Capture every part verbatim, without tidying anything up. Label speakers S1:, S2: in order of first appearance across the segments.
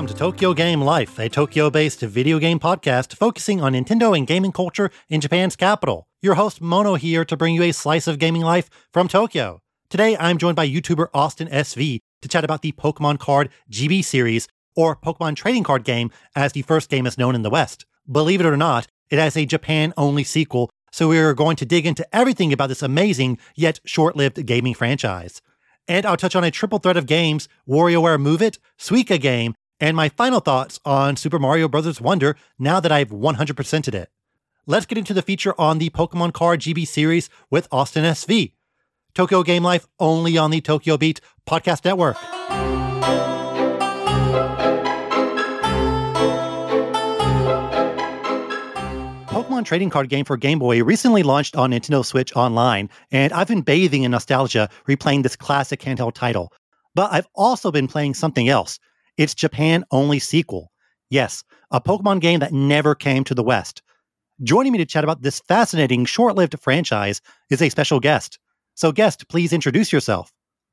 S1: to Tokyo Game Life, a Tokyo-based video game podcast focusing on Nintendo and gaming culture in Japan's capital. Your host Mono here to bring you a slice of gaming life from Tokyo. Today, I'm joined by YouTuber Austin S V to chat about the Pokemon Card G B series, or Pokemon Trading Card Game, as the first game is known in the West. Believe it or not, it has a Japan-only sequel, so we're going to dig into everything about this amazing yet short-lived gaming franchise. And I'll touch on a triple threat of games, WarioWare Move It, Suika Game, and my final thoughts on Super Mario Bros. Wonder now that I've one hundred percented it. Let's get into the feature on the Pokemon Card G B series with Austin S V. Tokyo Game Life only on the Tokyo Beat Podcast Network. Pokemon Trading Card Game for Game Boy recently launched on Nintendo Switch Online, and I've been bathing in nostalgia replaying this classic handheld title. But I've also been playing something else. Its Japan-only sequel. Yes, a Pokemon game that never came to the West. Joining me to chat about this fascinating, short-lived franchise is a special guest. So guest, please introduce yourself.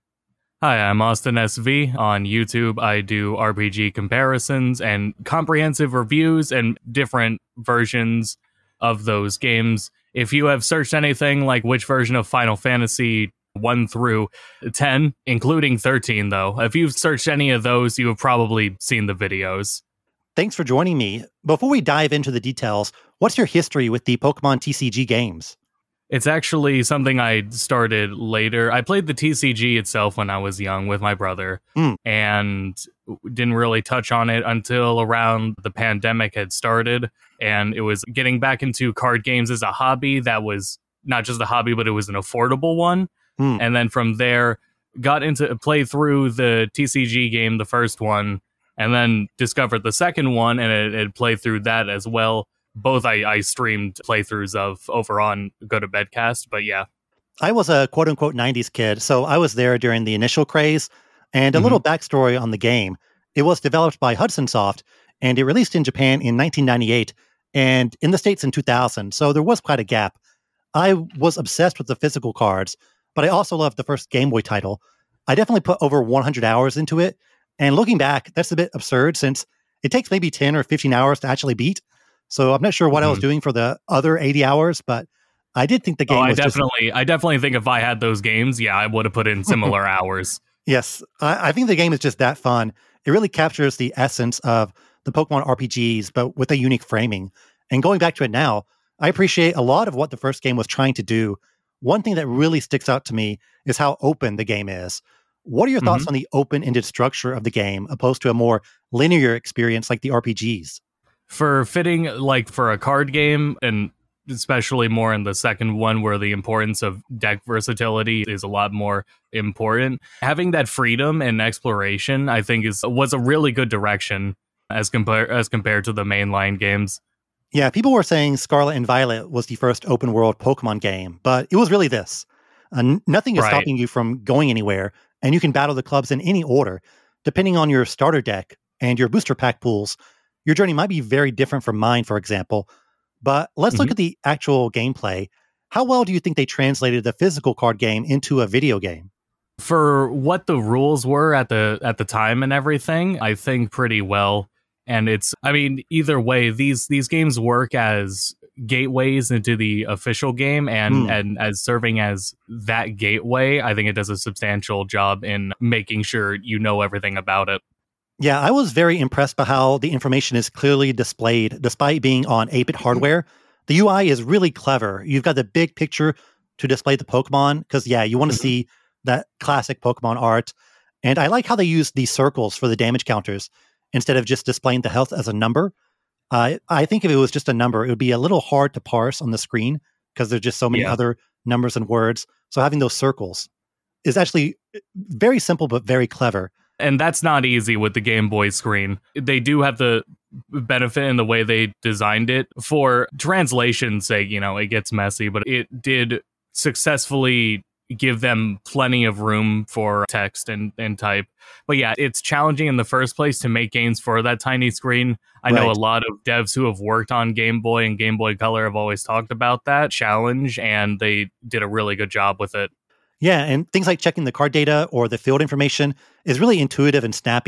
S2: Hi, I'm Austin S V. On YouTube, I do R P G comparisons and comprehensive reviews and different versions of those games. If you have searched anything like which version of Final Fantasy one through ten, including thirteen though, if you've searched any of those, you have probably seen the videos.
S1: Thanks for joining me. Before we dive into the details, what's your history with the Pokemon T C G games?
S2: It's actually something I started later. I played the T C G itself when I was young with my brother, mm. and didn't really touch on it until around the pandemic had started. And it was getting back into card games as a hobby that was not just a hobby, but it was an affordable one. Mm. And then from there, got into play through the T C G game, the first one, and then discovered the second one, and it, it played through that as well. Both I, I streamed playthroughs of over on Go to Bedcast, but yeah.
S1: I was a quote-unquote nineties kid, so I was there during the initial craze. And a mm-hmm. little backstory on the game. It was developed by Hudson Soft, and it released in Japan in nineteen ninety-eight, and in the States in two thousand, so there was quite a gap. I was obsessed with the physical cards, but I also loved the first Game Boy title. I definitely put over one hundred hours into it, and looking back, that's a bit absurd since it takes maybe ten or fifteen hours to actually beat. So I'm not sure what mm-hmm. I was doing for the other eighty hours, but I did think the game
S2: oh, I
S1: was
S2: definitely,
S1: just...
S2: I definitely think if I had those games, yeah, I would have put in similar hours.
S1: Yes, I, I think the game is just that fun. It really captures the essence of the Pokemon R P Gs, but with a unique framing. And going back to it now, I appreciate a lot of what the first game was trying to do. One thing that really sticks out to me is how open the game is. What are your mm-hmm. thoughts on the open-ended structure of the game, opposed to a more linear experience like the R P Gs?
S2: For fitting, like for a card game, and especially more in the second one where the importance of deck versatility is a lot more important, having that freedom and exploration, I think, is was a really good direction as, compar- as compared to the mainline games.
S1: Yeah, people were saying Scarlet and Violet was the first open world Pokemon game, but it was really this. Uh, n- nothing is
S2: right.
S1: stopping you from going anywhere, and you can battle the clubs in any order. Depending on your starter deck and your booster pack pools, your journey might be very different from mine, for example. But let's mm-hmm. look at the actual gameplay. How well do you think they translated the physical card game into a video game?
S2: For what the rules were at the at the time and everything, I think pretty well. And it's, I mean, either way, these these games work as gateways into the official game, and, mm. and as serving as that gateway, I think it does a substantial job in making sure you know everything about it.
S1: Yeah, I was very impressed by how the information is clearly displayed, despite being on eight-bit hardware. The U I is really clever. You've got the big picture to display the Pokemon, because, yeah, you want to see that classic Pokemon art. And I like how they use these circles for the damage counters, instead of just displaying the health as a number. Uh, I think if it was just a number, it would be a little hard to parse on the screen, because there's just so many yeah. other numbers and words. So having those circles is actually very simple, but very clever.
S2: And that's not easy with the Game Boy screen. They do have the benefit in the way they designed it. For translation's sake, you know, it gets messy, but it did successfully give them plenty of room for text and, and type. But yeah, it's challenging in the first place to make games for that tiny screen. I right. know a lot of devs who have worked on Game Boy and Game Boy Color have always talked about that challenge, and they did a really good job with it.
S1: Yeah, and things like checking the card data or the field information is really intuitive and snappy.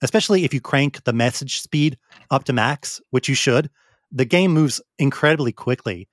S1: especially if you crank the message speed up to max, which you should. The game moves incredibly quickly.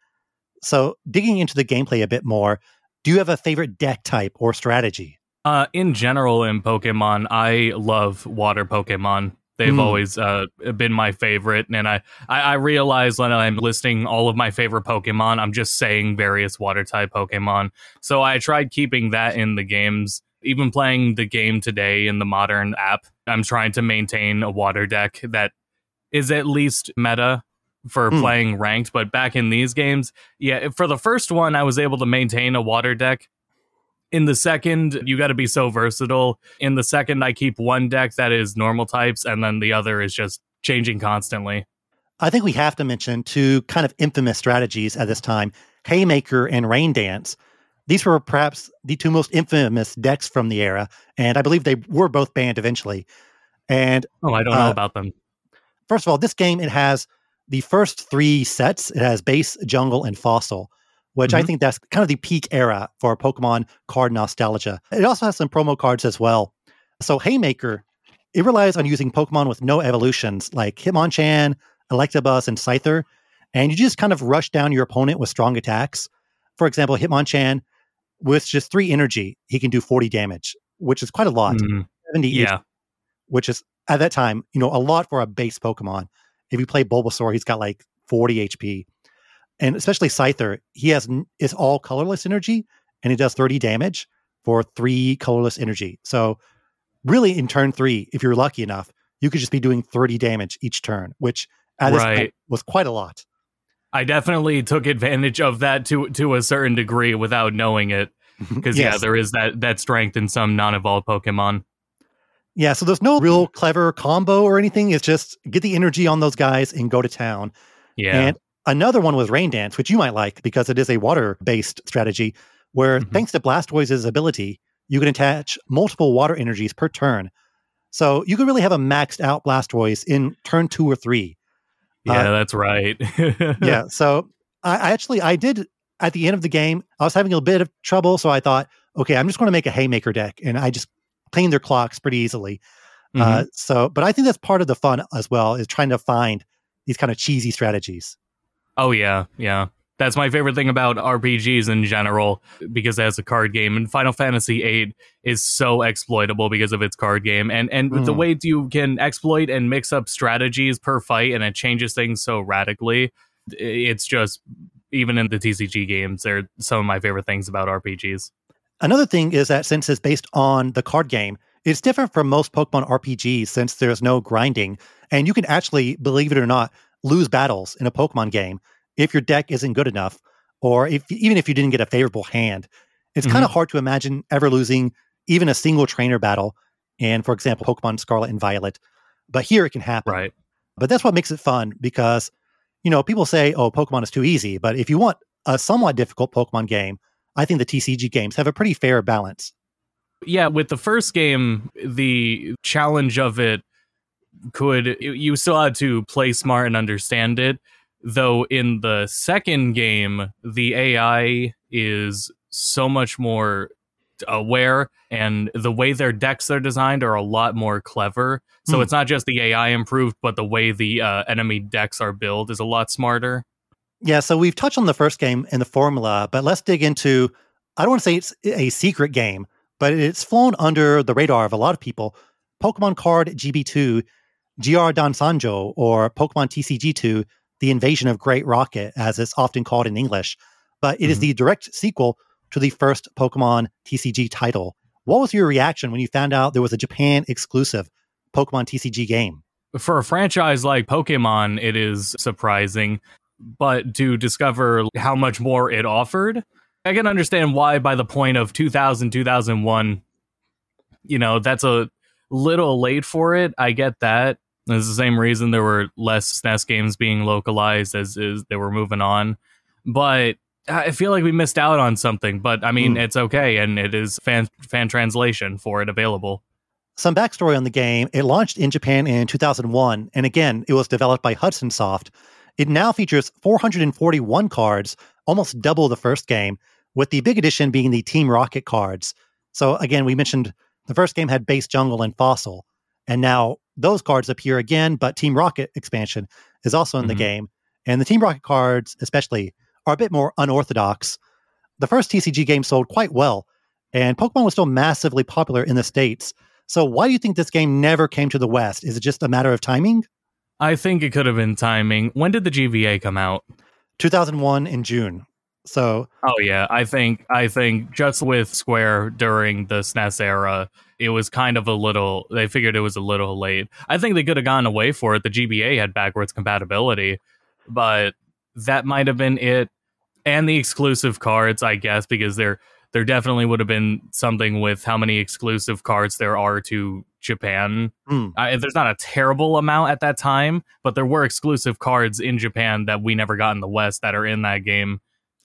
S1: So digging into the gameplay a bit more, do you have a favorite deck type or strategy?
S2: Uh, in general, in Pokemon, I love water Pokemon. They've mm. always uh, been my favorite. And I, I, I realize when I'm listing all of my favorite Pokemon, I'm just saying various water type Pokemon. So I tried keeping that in the games. Even playing the game today in the modern app, I'm trying to maintain a water deck that is at least meta for mm. playing ranked. But back in these games, yeah, for the first one, I was able to maintain a water deck. In the second, you got to be so versatile. In the second, I keep one deck that is normal types, and then the other is just changing constantly.
S1: I think we have to mention two kind of infamous strategies at this time, Haymaker and Rain Dance. These were perhaps the two most infamous decks from the era, and I believe they were both banned eventually. And
S2: Oh, I don't uh, know about them.
S1: First of all, this game, it has the first three sets. It has base, jungle, and fossil, which mm-hmm. I think that's kind of the peak era for Pokemon card nostalgia. It also has some promo cards as well. So Haymaker, it relies on using Pokemon with no evolutions like Hitmonchan, Electabuzz, and Scyther, and you just kind of rush down your opponent with strong attacks. For example, Hitmonchan, with just three energy, he can do forty damage, which is quite a lot.
S2: Mm-hmm.
S1: seventy
S2: yeah.
S1: H P, which is, at that time, you know, a lot for a base Pokemon. If you play Bulbasaur, he's got like forty H P. And especially Scyther, he has is all colorless energy, and he does thirty damage for three colorless energy. So really, in turn three, if you're lucky enough, you could just be doing thirty damage each turn, which at this
S2: right.
S1: point was quite a lot.
S2: I definitely took advantage of that to to a certain degree without knowing it. Because, yes. yeah, there is that, that strength in some non-evolved Pokemon.
S1: Yeah, so there's no real clever combo or anything. It's just get the energy on those guys and go to town.
S2: Yeah.
S1: And another one was Rain Dance, which you might like because it is a water-based strategy where, mm-hmm. thanks to Blastoise's ability, you can attach multiple water energies per turn. So you could really have a maxed out Blastoise in turn two or three.
S2: Yeah, uh, that's right.
S1: yeah, so I, I actually, I did, at the end of the game, I was having a bit of trouble, so I thought, okay, I'm just going to make a Haymaker deck, and I just cleaned their clocks pretty easily. Mm-hmm. Uh, so, but I think that's part of the fun as well, is trying to find these kind of cheesy strategies.
S2: Oh, yeah, yeah. That's my favorite thing about R P Gs in general, because as a card game, and Final Fantasy eight is so exploitable because of its card game. And and mm. the way you can exploit and mix up strategies per fight, and it changes things so radically, it's just, even in the T C G games, they're some of my favorite things about R P Gs.
S1: Another thing is that since it's based on the card game, it's different from most Pokemon R P Gs since there's no grinding. And you can actually, believe it or not, lose battles in a Pokemon game if your deck isn't good enough, or if even if you didn't get a favorable hand. It's mm-hmm. kind of hard to imagine ever losing even a single trainer battle in, for example, Pokemon Scarlet and Violet. But here it can happen.
S2: Right.
S1: But that's what makes it fun, because, you know, people say, oh, Pokemon is too easy. But if you want a somewhat difficult Pokemon game, I think the T C G games have a pretty fair balance.
S2: Yeah, with the first game, the challenge of it could, you still had to play smart and understand it. Though in the second game, the A I is so much more aware, and the way their decks are designed are a lot more clever. So mm. it's not just the A I improved, but the way the uh, enemy decks are built is a lot smarter.
S1: Yeah, so we've touched on the first game and the formula, but let's dig into, I don't want to say it's a secret game, but it's flown under the radar of a lot of people. Pokemon Card G B two, G R Dan Sanjo, or Pokemon T C G two, The Invasion of Great Rocket, as it's often called in English. But it mm-hmm. is the direct sequel to the first Pokemon T C G title. What was your reaction when you found out there was a Japan exclusive Pokemon T C G game?
S2: For a franchise like Pokemon, it is surprising. But to discover how much more it offered, I can understand why by the point of two thousand, two thousand one, you know, that's a little late for it. I get that. It's the same reason there were less S N E S games being localized as is they were moving on. But I feel like we missed out on something. But I mean, mm. it's okay. And it is fan fan translation for it available.
S1: Some backstory on the game. It launched in Japan in two thousand one. And again, it was developed by Hudson Soft. It now features four hundred forty-one cards, almost double the first game, with the big addition being the Team Rocket cards. So again, we mentioned the first game had base, jungle, and fossil. And now those cards appear again, but Team Rocket expansion is also in mm-hmm. the game. And the Team Rocket cards, especially, are a bit more unorthodox. The first T C G game sold quite well, and Pokemon was still massively popular in the States. So why do you think this game never came to the West? Is it just a matter of timing?
S2: I think it could have been timing. When did the G V A come out?
S1: two thousand one in June. So,
S2: oh yeah, I think I think just with Square during the S N E S era, it was kind of a little. They figured it was a little late. I think they could have gone away for it. The G B A had backwards compatibility, but that might have been it. And the exclusive cards, I guess, because there there definitely would have been something with how many exclusive cards there are to Japan. Mm. I, there's not a terrible amount at that time, but there were exclusive cards in Japan that we never got in the West that are in that game.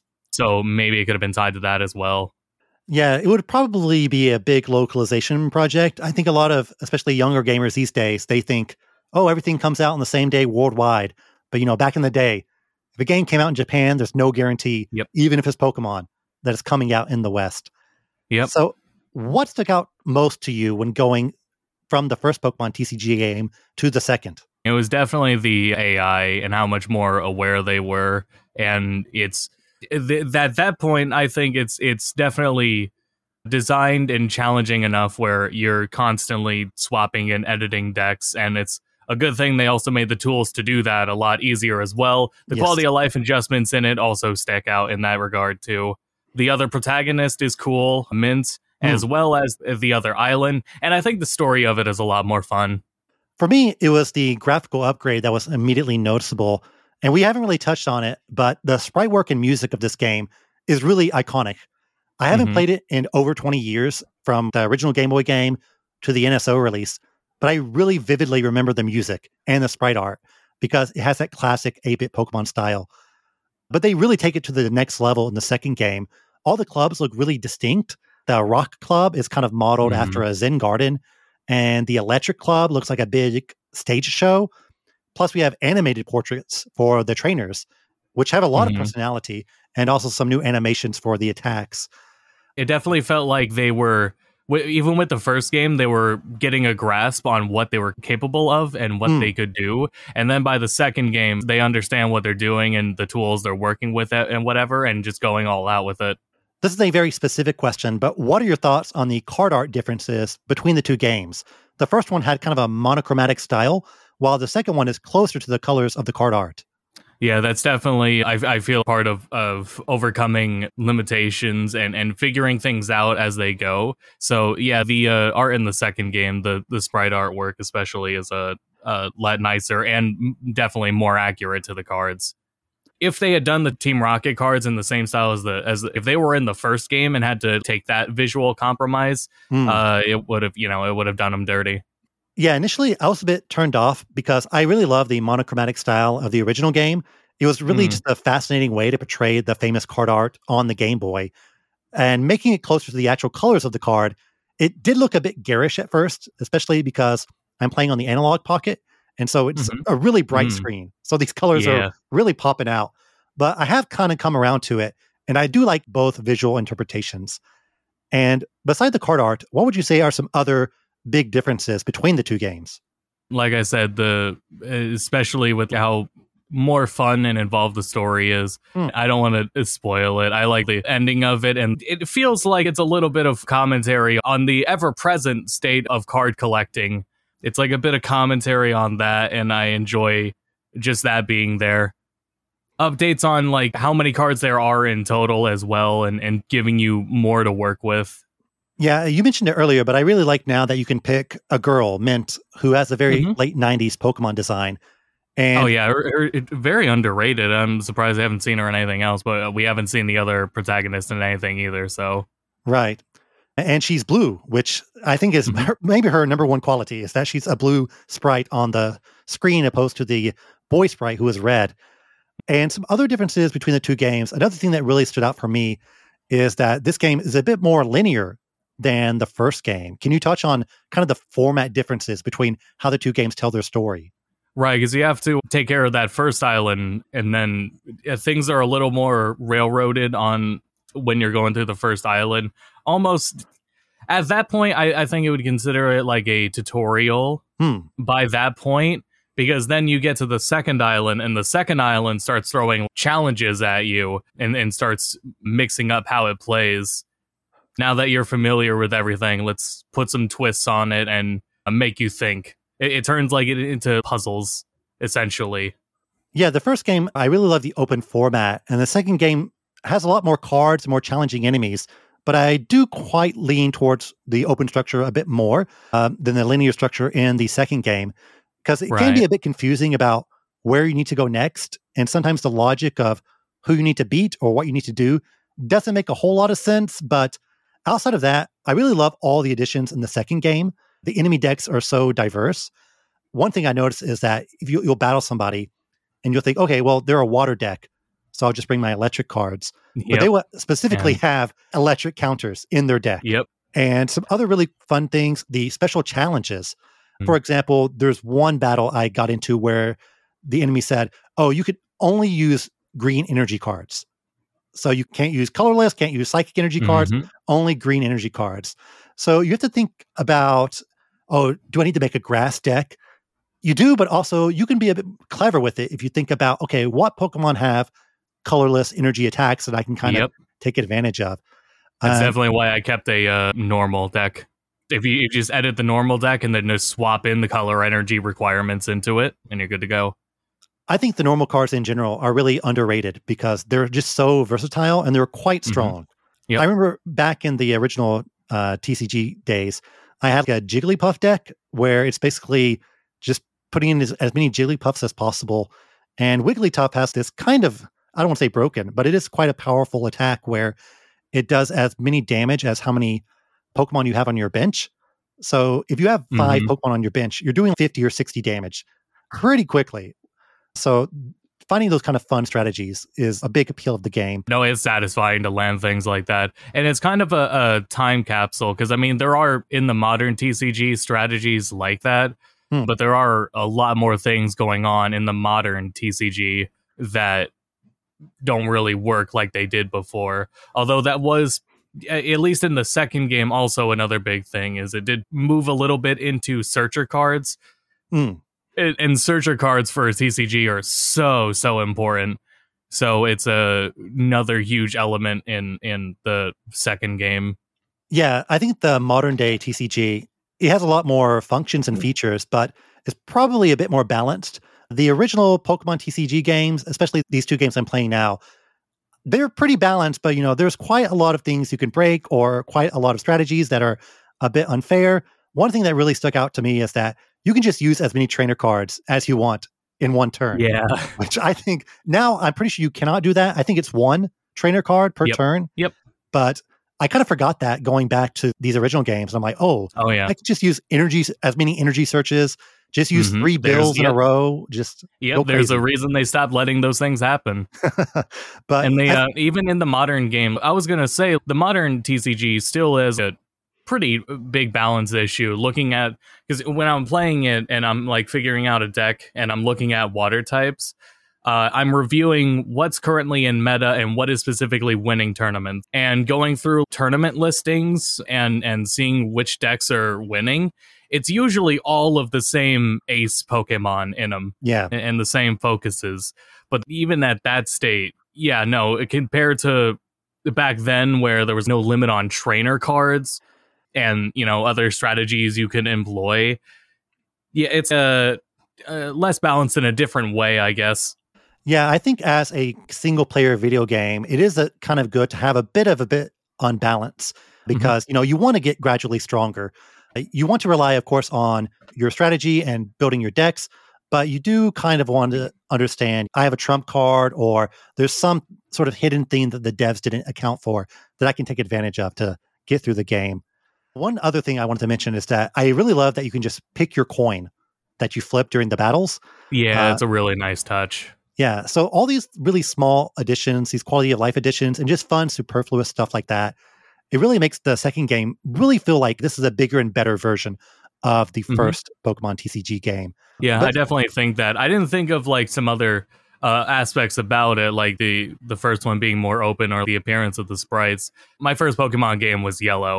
S2: So maybe it could have been tied to that as well.
S1: Yeah, it would probably be a big localization project. I think a lot of, especially younger gamers these days, they think, oh, everything comes out on the same day worldwide. But, you know, back in the day, if a game came out in Japan, there's no guarantee,
S2: yep.
S1: even if it's Pokemon, that it's coming out in the West.
S2: Yep.
S1: So what stuck out most to you when going from the first Pokemon T C G game to the second?
S2: It was definitely the A I and how much more aware they were. And it's... Th- at that point, I think it's it's definitely designed and challenging enough where you're constantly swapping and editing decks, and it's a good thing they also made the tools to do that a lot easier as well. The yes. quality of life adjustments in it also stick out in that regard too. The other protagonist is cool, Mint, mm. as well as the other island, and I think the story of it is a lot more fun.
S1: For me, it was the graphical upgrade that was immediately noticeable. And we haven't really touched on it, but the sprite work and music of this game is really iconic. I haven't mm-hmm. played it in over twenty years, from the original Game Boy game to the N S O release, but I really vividly remember the music and the sprite art because it has that classic eight-bit Pokemon style. But they really take it to the next level in the second game. All the clubs look really distinct. The Rock Club is kind of modeled mm-hmm. after a Zen garden, and the Electric Club looks like a big stage show. Plus, we have animated portraits for the trainers, which have a lot mm-hmm. of personality, and also some new animations for the attacks.
S2: It definitely felt like they were, even with the first game, they were getting a grasp on what they were capable of and what mm. they could do. And then by the second game, they understand what they're doing and the tools they're working with and whatever, and just going all out with it.
S1: This is a very specific question, but what are your thoughts on the card art differences between the two games? The first one had kind of a monochromatic style, while the second one is closer to the colors of the card art.
S2: Yeah, that's definitely, I, I feel, part of, of overcoming limitations and, and figuring things out as they go. So yeah, the uh, art in the second game, the, the sprite artwork especially, is a, a lot nicer and definitely more accurate to the cards. If they had done the Team Rocket cards in the same style as the, as the, if they were in the first game and had to take that visual compromise, mm. uh, it would have, you know, it would have done them dirty.
S1: Yeah, initially I was a bit turned off because I really love the monochromatic style of the original game. It was really mm. just a fascinating way to portray the famous card art on the Game Boy. And making it closer to the actual colors of the card, it did look a bit garish at first, especially because I'm playing on the analog pocket. And so it's mm-hmm. a really bright mm. screen. So these colors yeah. are really popping out. But I have kind of come around to it. And I do like both visual interpretations. And beside the card art, what would you say are some other big differences between the two games?
S2: Like I said, the especially with how more fun and involved the story is. Mm. I don't want to spoil it. I like the ending of it, and it feels like it's a little bit of commentary on the ever-present state of card collecting. It's like a bit of commentary on that, and I enjoy just that being there. Updates on like how many cards there are in total as well, and, and giving you more to work with.
S1: Yeah, you mentioned it earlier, but I really like now that you can pick a girl, Mint, who has a very mm-hmm. late nineties Pokemon design. And
S2: oh, yeah, her, her, very underrated. I'm surprised I haven't seen her in anything else, but we haven't seen the other protagonist in anything either, so.
S1: Right. And she's blue, which I think is mm-hmm. her, maybe her number one quality, is that she's a blue sprite on the screen opposed to the boy sprite who is red. And some other differences between the two games. Another thing that really stood out for me is that this game is a bit more linear than the first game. Can you touch on kind of the format differences between how the two games tell their story?
S2: Right, because you have to take care of that first island, and then uh, things are a little more railroaded on when you're going through the first island. Almost, At that point, I, I think it would consider it like a tutorial
S1: Hmm.
S2: by that point, because then you get to the second island, and the second island starts throwing challenges at you and, and starts mixing up how it plays. Now that you're familiar with everything, let's put some twists on it and uh, make you think. It, it turns like it into puzzles, essentially.
S1: Yeah, the first game, I really love the open format, and the second game has a lot more cards, more challenging enemies, but I do quite lean towards the open structure a bit more um, than the linear structure in the second game, because it
S2: Right.
S1: can be a bit confusing about where you need to go next, and sometimes the logic of who you need to beat or what you need to do doesn't make a whole lot of sense, but outside of that, I really love all the additions in the second game. The enemy decks are so diverse. One thing I noticed is that if you, you'll battle somebody and you'll think, okay, well, they're a water deck, so I'll just bring my electric cards. But
S2: Yep.
S1: they will specifically
S2: And-
S1: have electric counters in their deck.
S2: Yep.
S1: And some other really fun things, the special challenges.
S2: Mm.
S1: For example, there's one battle I got into where the enemy said, oh, you could only use green energy cards. So you can't use colorless, can't use psychic energy cards,
S2: Mhm.
S1: only green energy cards. So you have to think about, oh, do I need to make a grass deck? You do, but also you can be a bit clever with it if you think about, okay, what Pokemon have colorless energy attacks that I can kind
S2: Yep.
S1: of take advantage of?
S2: That's
S1: Um,
S2: definitely why I kept a uh, normal deck. If you, you just edit the normal deck and then just swap in the color energy requirements into it, and you're good to go.
S1: I think the normal cards in general are really underrated because they're just so versatile and they're quite
S2: Mhm.
S1: strong.
S2: Yep.
S1: I remember back in the original uh, T C G days, I had a Jigglypuff deck where it's basically just putting in as, as many Jigglypuffs as possible. And Wigglytuff has this kind of, I don't want to say broken, but it is quite a powerful attack where it does as many damage as how many Pokemon you have on your bench. So if you have five
S2: Mhm.
S1: Pokemon on your bench, you're doing fifty or sixty damage pretty quickly. So finding those kind of fun strategies is a big appeal of the game.
S2: No, it's satisfying to land things like that. And it's kind of a, a time capsule, because, I mean, there are in the modern T C G strategies like that,
S1: Hmm.
S2: but there are a lot more things going on in the modern T C G that don't really work like they did before. Although that was, a- at least in the second game, also another big thing is it did move a little bit into searcher cards.
S1: Mm.
S2: And and searcher cards for a T C G are so, so important. So it's a, another huge element in, in the second game.
S1: Yeah, I think the modern day T C G, it has a lot more functions and features, but it's probably a bit more balanced. The original Pokemon T C G games, especially these two games I'm playing now, they're pretty balanced, but you know, there's quite a lot of things you can break or quite a lot of strategies that are a bit unfair. One thing that really stuck out to me is that you can just use as many trainer cards as you want in one turn.
S2: Yeah.
S1: Which I think now I'm pretty sure you cannot do that. I think it's one trainer card per
S2: Yep.
S1: turn.
S2: Yep.
S1: But I kind of forgot that going back to these original games. I'm like, oh,
S2: Oh, yeah.
S1: I could just use energy, as many energy searches, just use
S2: Mhm.
S1: three
S2: There's-
S1: bills in a
S2: yep.
S1: row. Just
S2: Yep.
S1: go
S2: There's
S1: crazy.
S2: a reason they stopped letting those things happen.
S1: But
S2: And they,
S1: I-
S2: uh, even in the modern game, I was going to say the modern T C G still is a pretty big balance issue. Looking at, because when I'm playing it and I'm like figuring out a deck and I'm looking at water types, uh, I'm reviewing what's currently in meta and what is specifically winning tournaments, and going through tournament listings and and seeing which decks are winning. It's usually all of the same ace Pokemon in them
S1: yeah,
S2: and, and the same focuses. But even at that state, yeah, no, compared to back then where there was no limit on trainer cards and, you know, other strategies you can employ, yeah, it's a uh, less balanced in a different way, I guess.
S1: yeah. I think as a single player video game, it is a kind of good to have a bit of a bit on balance because you know you want to get gradually stronger. Uh, You want to rely, of course, on your strategy and building your decks, but you do kind of want to understand I have a trump card or there's some sort of hidden thing that the devs didn't account for that I can take advantage of to get through the game. One other thing I wanted to mention is that I really love that you can just pick your coin that you flip during the battles.
S2: Yeah,
S1: Uh,
S2: it's a really nice touch.
S1: Yeah. So all these really small additions, these quality of life additions, and just fun, superfluous stuff like that, it really makes the second game really feel like this is a bigger and better version of the
S2: Mhm.
S1: first Pokemon T C G game.
S2: Yeah,
S1: But-
S2: I definitely think that. I didn't think of like some other uh, aspects about it, like the the first one being more open or the appearance of the sprites. My first Pokemon game was Yellow,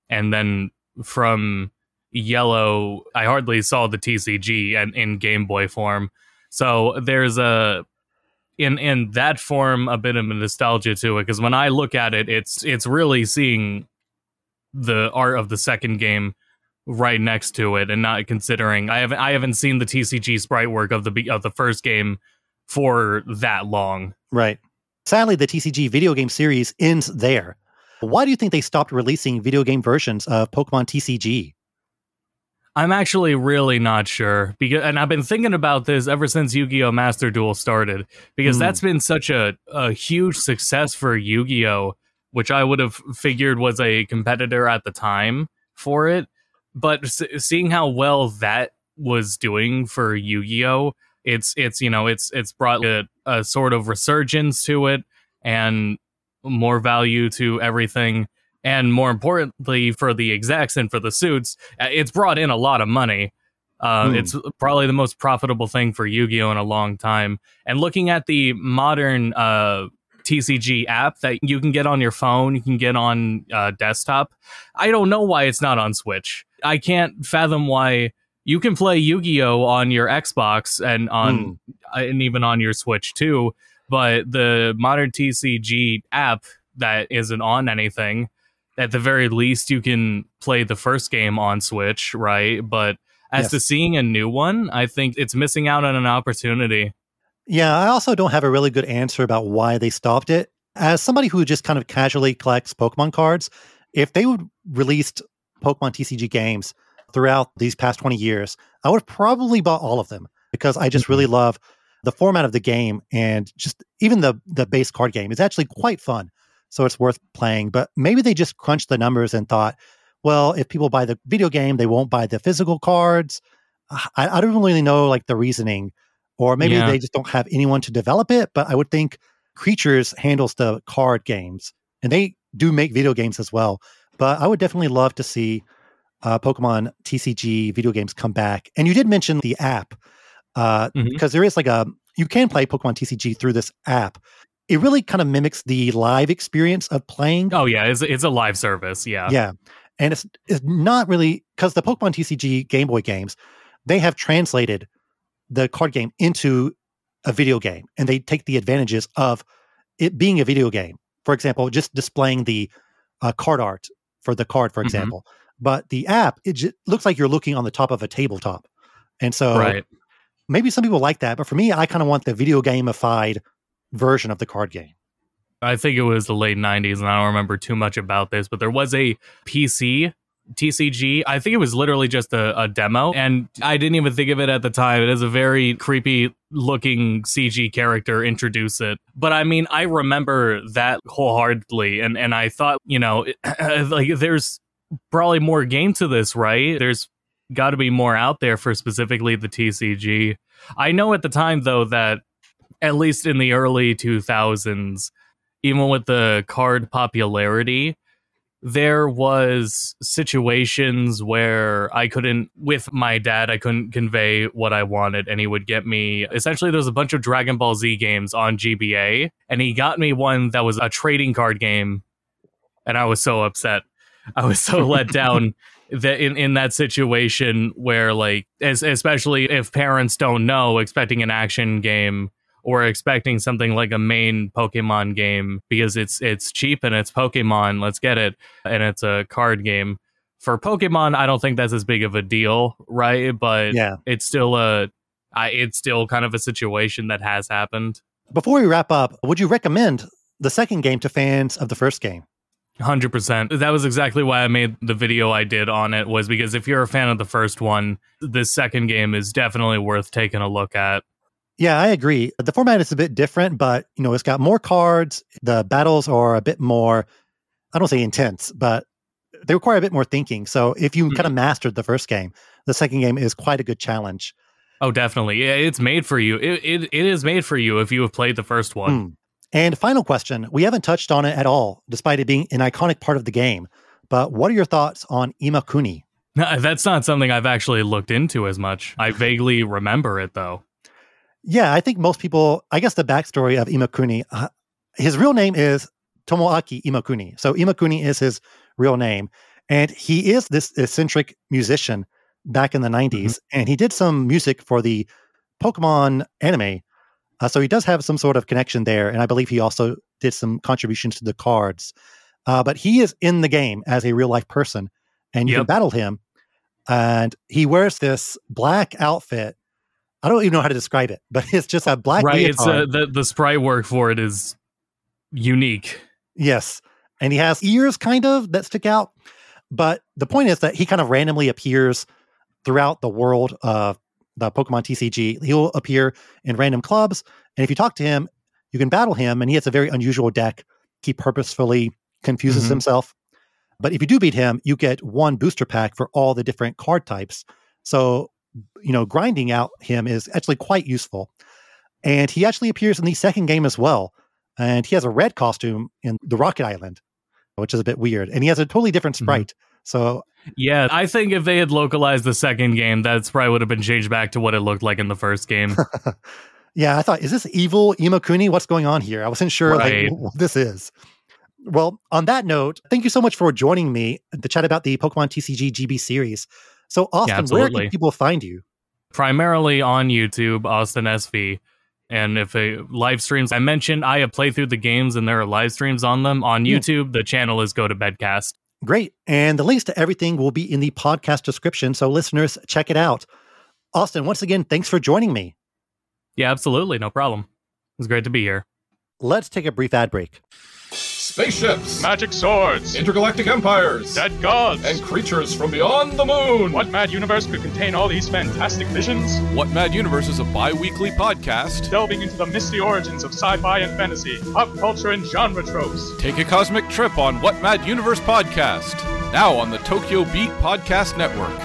S2: And then from Yellow, I hardly saw the T C G and in Game Boy form. So there's a in in that form a bit of a nostalgia to it, because when I look at it, it's it's really seeing the art of the second game right next to it, and not considering I haven't I haven't seen the T C G sprite work of the of the first game for that long.
S1: Right. Sadly, the T C G video game series ends there. Why do you think they stopped releasing video game versions of Pokemon T C G?
S2: I'm actually really not sure, because, and I've been thinking about this ever since Yu-Gi-Oh! Master Duel started, because mm. that's been such a, a huge success for Yu-Gi-Oh!, which I would have figured was a competitor at the time for it. But s- seeing how well that was doing for Yu-Gi-Oh!, it's it's you know it's it's brought a, a sort of resurgence to it and more value to everything. And more importantly, for the execs and for the suits, it's brought in a lot of money. Uh, mm. It's probably the most profitable thing for Yu-Gi-Oh! In a long time. And looking at the modern uh, T C G app that you can get on your phone, you can get on uh, desktop, I don't know why it's not on Switch. I can't fathom why you can play Yu-Gi-Oh! On your Xbox and on mm. and even on your Switch too, but the modern T C G app that isn't on anything, at the very least, you can play the first game on Switch, right? But as yes. to seeing a new one, I think it's missing out on an opportunity.
S1: Yeah, I also don't have a really good answer about why they stopped it. As somebody who just kind of casually collects Pokemon cards, if they would released Pokemon T C G games throughout these past twenty years, I would have probably bought all of them, because I just mm-hmm. really love the format of the game, and just even the the base card game is actually quite fun. So it's worth playing. But maybe they just crunched the numbers and thought, well, if people buy the video game, they won't buy the physical cards. I, I don't really know like the reasoning, or maybe yeah. they just don't have anyone to develop it. But I would think Creatures handles the card games, and they do make video games as well. But I would definitely love to see uh, Pokemon T C G video games come back. And you did mention the app, uh, mm-hmm. because there is like a, you can play Pokemon T C G through this app. It really kind of mimics the live experience of playing.
S2: Oh, yeah. It's, it's a live service. Yeah.
S1: Yeah. And it's, it's not really, because the Pokemon T C G Game Boy games, they have translated the card game into a video game, and they take the advantages of it being a video game. For example, just displaying the uh, card art for the card, for mm-hmm. example. But the app, it j- looks like you're looking on the top of a tabletop. And so
S2: right.
S1: maybe some people like that. But for me, I kind of want the video gamified version of the card game.
S2: I think it was the late nineties, and I don't remember too much about this, but there was a P C T C G. I think it was literally just a, a demo, and I didn't even think of it at the time. It is a very creepy looking C G character introduce it. But I mean, I remember that wholeheartedly, and, and I thought, you know, like there's probably more game to this, right? There's got to be more out there for specifically the T C G. I know at the time, though, that at least in the early two thousands, even with the card popularity, there was situations where I couldn't, with my dad, I couldn't convey what I wanted, and he would get me, essentially there was a bunch of Dragon Ball Z games on G B A, and he got me one that was a trading card game, and I was so upset. I was so let down that in, in that situation where, like, as, especially if parents don't know, expecting an action game or expecting something like a main Pokemon game because it's it's cheap and it's Pokemon, let's get it, and it's a card game. For Pokemon, I don't think that's as big of a deal, right? But yeah. it's still a, I, it's still kind of a situation that has happened.
S1: Before we wrap up, would you recommend the second game to fans of the first game?
S2: one hundred percent. That was exactly why I made the video I did on it, was because if you're a fan of the first one, the second game is definitely worth taking a look at.
S1: Yeah, I agree. The format is a bit different, but you know, it's got more cards. The battles are a bit more, I don't say intense, but they require a bit more thinking. So if you mm-hmm. kind of mastered the first game, the second game is quite a good challenge.
S2: Oh, definitely. Yeah, it's made for you. It, it It is made for you if you have played the first one. Mm.
S1: And final question, we haven't touched on it at all, despite it being an iconic part of the game. But what are your thoughts on Imakuni?
S2: No, that's not something I've actually looked into as much. I vaguely remember it, though.
S1: Yeah, I think most people, I guess the backstory of Imakuni, uh, his real name is Tomoaki Imakuni. So Imakuni is his real name. And he is this eccentric musician back in the nineties, mm-hmm. and he did some music for the Pokemon anime. Uh, so he does have some sort of connection there, and I believe he also did some contributions to the cards. Uh, but he is in the game as a real-life person, and you yep. can battle him. And he wears this black outfit. I don't even know how to describe it, but it's just a black
S2: right.
S1: leotard.
S2: It's uh, the the sprite work for it is unique.
S1: Yes, and he has ears kind of that stick out. But the point is that he kind of randomly appears throughout the world of the Pokemon T C G. He'll appear in random clubs, and if you talk to him, you can battle him. And he has a very unusual deck. He purposefully confuses mm-hmm. himself. But if you do beat him, you get one booster pack for all the different card types. So, you know, grinding out him is actually quite useful. And he actually appears in the second game as well. And he has a red costume in the Rocket Island, which is a bit weird. And he has a totally different sprite. Mm-hmm. So,
S2: yeah, I think if they had localized the second game, that sprite would have been changed back to what it looked like in the first game.
S1: Yeah, I thought, is this evil Imakuni? What's going on here? I wasn't sure
S2: right.
S1: like, what this is. Well, on that note, thank you so much for joining me to chat about the Pokemon T C G G B series. So, Austin, yeah, where can people find you?
S2: Primarily on YouTube, Austin S V. And if a live streams, I mentioned I have played through the games and there are live streams on them. On YouTube, the channel is Go to Bedcast.
S1: Great. And the links to everything will be in the podcast description. So listeners, check it out. Austin, once again, thanks for joining me.
S2: Yeah, absolutely. No problem. It was great to be here.
S1: Let's take a brief ad break.
S3: Spaceships,
S4: magic swords,
S3: intergalactic empires,
S4: dead gods,
S3: and creatures from beyond the moon.
S4: What mad universe could contain all these fantastic visions?
S5: What Mad Universe is a bi-weekly podcast
S4: delving into the misty origins of sci-fi and fantasy, pop culture and genre tropes.
S5: Take a cosmic trip on What Mad Universe podcast, now on the Tokyo Beat Podcast Network.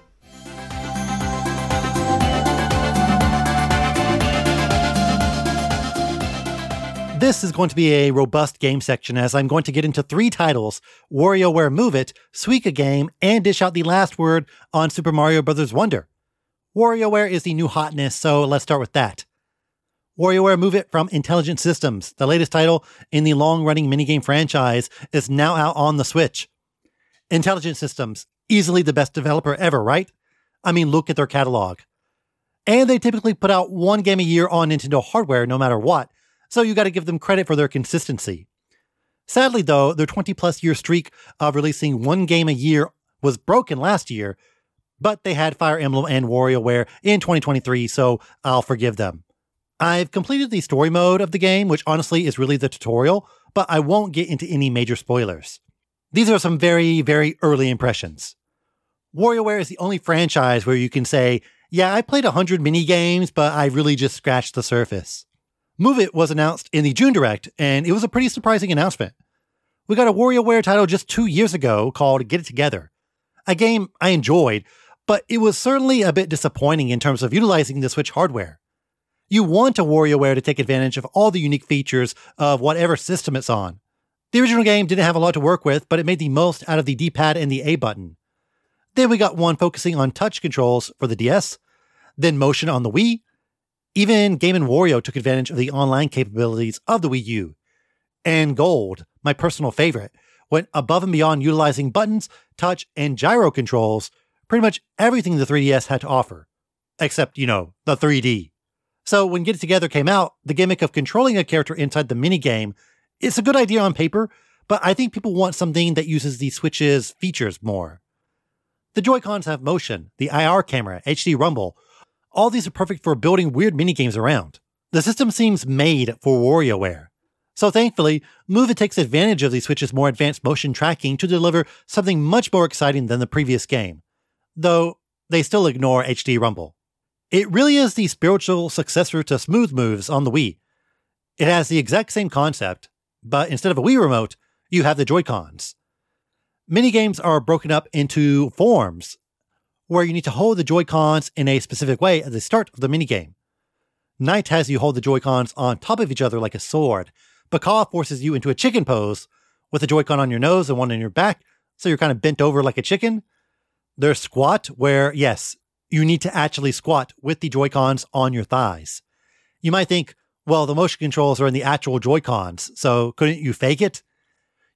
S1: This is going to be a robust game section as I'm going to get into three titles, WarioWare Move It, Suika Game, and dish out the last word on Super Mario Bros. Wonder. WarioWare is the new hotness, so let's start with that. WarioWare Move It from Intelligent Systems, the latest title in the long-running minigame franchise, is now out on the Switch. Intelligent Systems, easily the best developer ever, right? I mean, look at their catalog. And they typically put out one game a year on Nintendo hardware no matter what, so you got to give them credit for their consistency. Sadly, though, their twenty-plus year streak of releasing one game a year was broken last year, but they had Fire Emblem and WarioWare in twenty twenty-three, so I'll forgive them. I've completed the story mode of the game, which honestly is really the tutorial, but I won't get into any major spoilers. These are some very, very early impressions. WarioWare is the only franchise where you can say, yeah, I played one hundred mini-games, but I really just scratched the surface. Move It was announced in the June Direct, and it was a pretty surprising announcement. We got a WarioWare title just two years ago called Get It Together, a game I enjoyed, but it was certainly a bit disappointing in terms of utilizing the Switch hardware. You want a WarioWare to take advantage of all the unique features of whatever system it's on. The original game didn't have a lot to work with, but it made the most out of the D-pad and the A button. Then we got one focusing on touch controls for the D S, then motion on the Wii. Even Game and Wario took advantage of the online capabilities of the Wii U. And Gold, my personal favorite, went above and beyond utilizing buttons, touch, and gyro controls, pretty much everything the three D S had to offer. Except, you know, the three D. So when Get It Together came out, the gimmick of controlling a character inside the minigame, it's a good idea on paper, but I think people want something that uses the Switch's features more. The Joy-Cons have motion, the I R camera, H D rumble. All these are perfect for building weird minigames around. The system seems made for WarioWare. So thankfully, Move It takes advantage of the Switch's more advanced motion tracking to deliver something much more exciting than the previous game. Though, they still ignore H D rumble. It really is the spiritual successor to Smooth Moves on the Wii. It has the exact same concept, but instead of a Wii remote, you have the Joy-Cons. Minigames are broken up into forms, where you need to hold the Joy-Cons in a specific way at the start of the minigame. Knight has you hold the Joy-Cons on top of each other like a sword. Baka forces you into a chicken pose, with a Joy-Con on your nose and one on your back, so you're kind of bent over like a chicken. There's Squat, where, yes, you need to actually squat with the Joy-Cons on your thighs. You might think, well, the motion controls are in the actual Joy-Cons, so couldn't you fake it?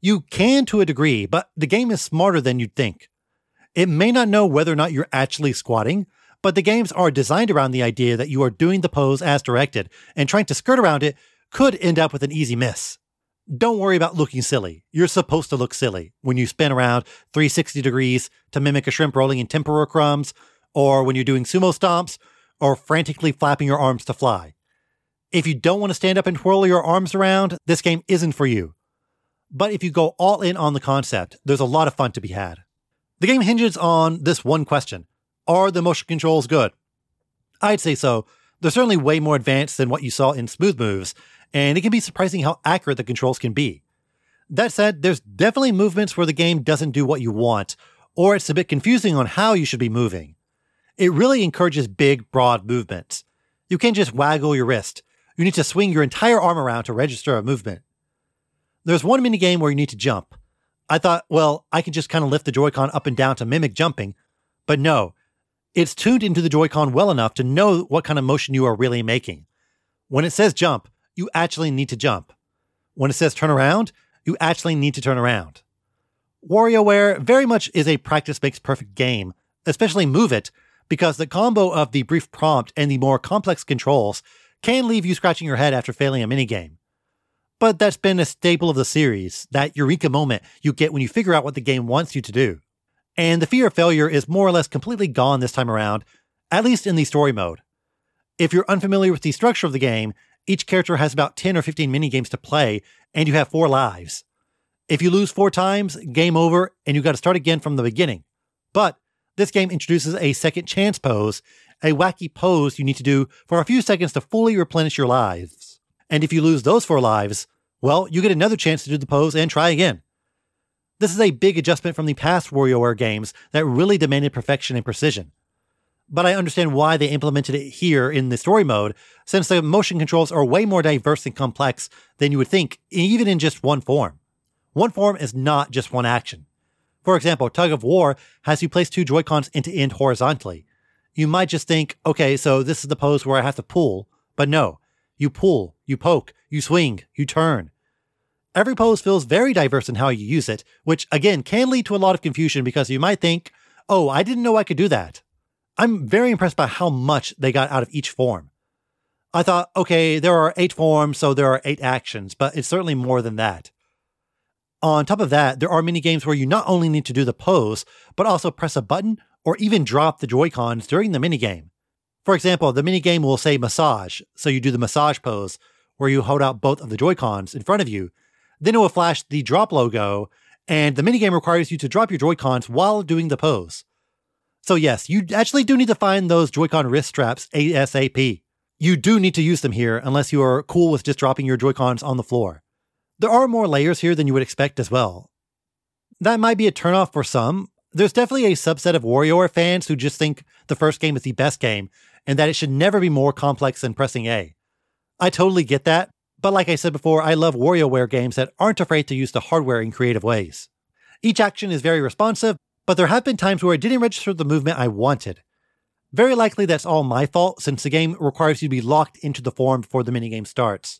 S1: You can to a degree, but the game is smarter than you'd think. It may not know whether or not you're actually squatting, but the games are designed around the idea that you are doing the pose as directed, and trying to skirt around it could end up with an easy miss. Don't worry about looking silly. You're supposed to look silly when you spin around three hundred sixty degrees to mimic a shrimp rolling in tempura crumbs, or when you're doing sumo stomps, or frantically flapping your arms to fly. If you don't want to stand up and twirl your arms around, this game isn't for you. But if you go all in on the concept, there's a lot of fun to be had. The game hinges on this one question. Are the motion controls good? I'd say so. They're certainly way more advanced than what you saw in Smooth Moves, and it can be surprising how accurate the controls can be. That said, there's definitely movements where the game doesn't do what you want, or it's a bit confusing on how you should be moving. It really encourages big, broad movements. You can't just waggle your wrist. You need to swing your entire arm around to register a movement. There's one minigame where you need to jump. I thought, well, I can just kind of lift the Joy-Con up and down to mimic jumping, but no. It's tuned into the Joy-Con well enough to know what kind of motion you are really making. When it says jump, you actually need to jump. When it says turn around, you actually need to turn around. WarioWare very much is a practice makes perfect game, especially Move It, because the combo of the brief prompt and the more complex controls can leave you scratching your head after failing a minigame. But that's been a staple of the series, that eureka moment you get when you figure out what the game wants you to do. And the fear of failure is more or less completely gone this time around, at least in the story mode. If you're unfamiliar with the structure of the game, each character has about ten or fifteen minigames to play, and you have four lives. If you lose four times, game over, and you got to start again from the beginning. But this game introduces a second chance pose, a wacky pose you need to do for a few seconds to fully replenish your lives. And if you lose those four lives, well, you get another chance to do the pose and try again. This is a big adjustment from the past WarioWare games that really demanded perfection and precision. But I understand why they implemented it here in the story mode, since the motion controls are way more diverse and complex than you would think, even in just one form. One form is not just one action. For example, Tug of War has you place two Joy-Cons end to end horizontally. You might just think, okay, so this is the pose where I have to pull, but no. You pull, you poke, you swing, you turn. Every pose feels very diverse in how you use it, which again can lead to a lot of confusion because you might think, oh, I didn't know I could do that. I'm very impressed by how much they got out of each form. I thought, okay, there are eight forms, so there are eight actions, but it's certainly more than that. On top of that, there are mini games where you not only need to do the pose, but also press a button or even drop the Joy-Cons during the minigame. For example, the minigame will say massage, so you do the massage pose, where you hold out both of the Joy-Cons in front of you. Then it will flash the drop logo, and the minigame requires you to drop your Joy-Cons while doing the pose. So yes, you actually do need to find those Joy-Con wrist straps ASAP. You do need to use them here, unless you are cool with just dropping your Joy-Cons on the floor. There are more layers here than you would expect as well. That might be a turnoff for some. There's definitely a subset of WarioWare fans who just think the first game is the best game, and that it should never be more complex than pressing A. I totally get that, but like I said before, I love WarioWare games that aren't afraid to use the hardware in creative ways. Each action is very responsive, but there have been times where it didn't register the movement I wanted. Very likely that's all my fault, since the game requires you to be locked into the form before the minigame starts.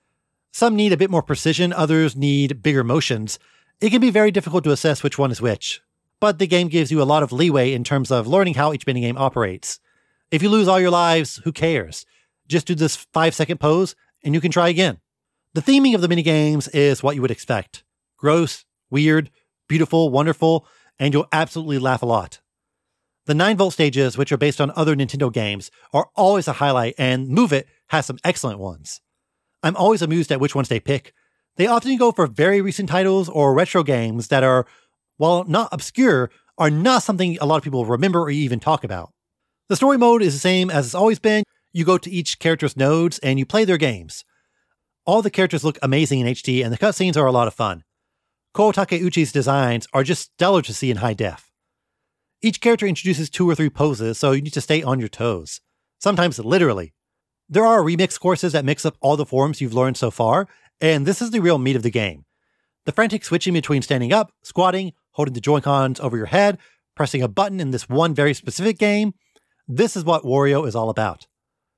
S1: Some need a bit more precision, others need bigger motions. It can be very difficult to assess which one is which, but the game gives you a lot of leeway in terms of learning how each minigame operates. If you lose all your lives, who cares? Just do this five second pose, and you can try again. The theming of the minigames is what you would expect. Gross, weird, beautiful, wonderful, and you'll absolutely laugh a lot. The nine volt stages, which are based on other Nintendo games, are always a highlight, and Move It has some excellent ones. I'm always amused at which ones they pick. They often go for very recent titles or retro games that are, while not obscure, are not something a lot of people remember or even talk about. The story mode is the same as it's always been. You go to each character's nodes and you play their games. All the characters look amazing in H D and the cutscenes are a lot of fun. Ko Takeuchi's designs are just stellar to see in high def. Each character introduces two or three poses, so you need to stay on your toes. Sometimes literally. There are remix courses that mix up all the forms you've learned so far, and this is the real meat of the game. The frantic switching between standing up, squatting, holding the Joy-Cons over your head, pressing a button in this one very specific game, this is what Wario is all about.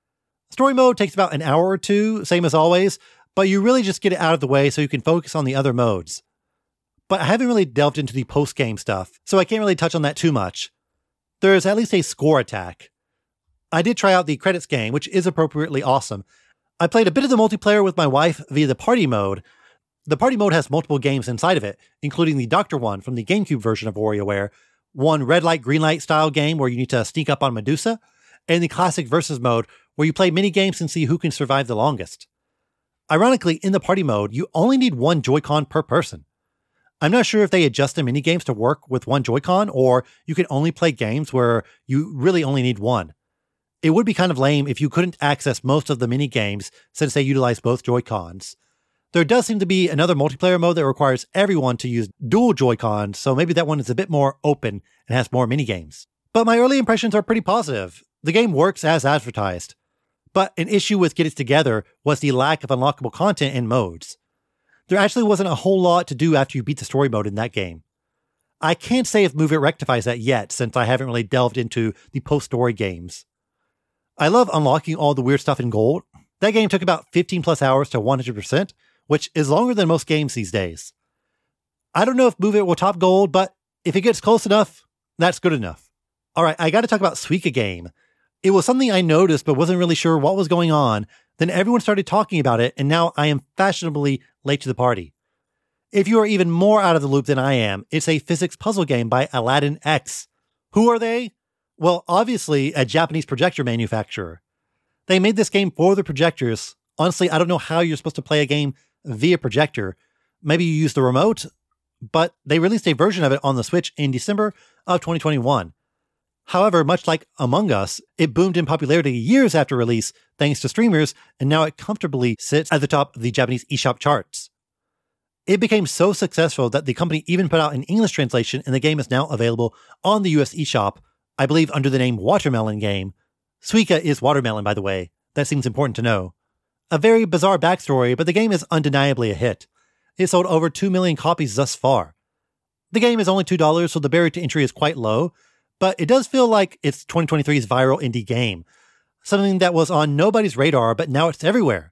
S1: Story mode takes about an hour or two, same as always, but you really just get it out of the way so you can focus on the other modes. but I haven't really delved into the post-game stuff, so I can't really touch on that too much. There's at least a score attack. I did try out the credits game, which is appropriately awesome. I played a bit of the multiplayer with my wife via the party mode. The party mode has multiple games inside of it, including the Doctor one from the GameCube version of WarioWare, one red light, green light style game where you need to sneak up on Medusa, and the classic versus mode where you play mini games and see who can survive the longest. Ironically, in the party mode, you only need one Joy-Con per person. I'm not sure if they adjust the mini games to work with one Joy-Con, or you can only play games where you really only need one. It would be kind of lame if you couldn't access most of the mini games since they utilize both Joy-Cons. There does seem to be another multiplayer mode that requires everyone to use dual Joy-Cons, so maybe that one is a bit more open and has more mini games. But my early impressions are pretty positive. The game works as advertised. But an issue with Get It Together was the lack of unlockable content and modes. There actually wasn't a whole lot to do after you beat the story mode in that game. I can't say if Move It rectifies that yet, since I haven't really delved into the post-story games. I love unlocking all the weird stuff in gold. That game took about fifteen plus hours to one hundred percent, which is longer than most games these days. I don't know if Move It will top gold, but if it gets close enough, that's good enough. Alright, I gotta talk about Suika Game. It was something I noticed but wasn't really sure what was going on. Then everyone started talking about it, and now I am fashionably late to the party. If you are even more out of the loop than I am, it's a physics puzzle game by Aladdin X. Who are they? Well, obviously a Japanese projector manufacturer. They made this game for the projectors. Honestly, I don't know how you're supposed to play a game via projector. Maybe you use the remote, but they released a version of it on the Switch in December of twenty twenty-one. However, much like Among Us, it boomed in popularity years after release thanks to streamers, and now it comfortably sits at the top of the Japanese eShop charts. It became so successful that the company even put out an English translation, and the game is now available on the U S eShop, I believe under the name Watermelon Game. Suika is watermelon, by the way. That seems important to know. A very bizarre backstory, but the game is undeniably a hit. It sold over two million copies thus far. The game is only two dollars, so the barrier to entry is quite low, but it does feel like it's twenty twenty-three's viral indie game. Something that was on nobody's radar, but now it's everywhere.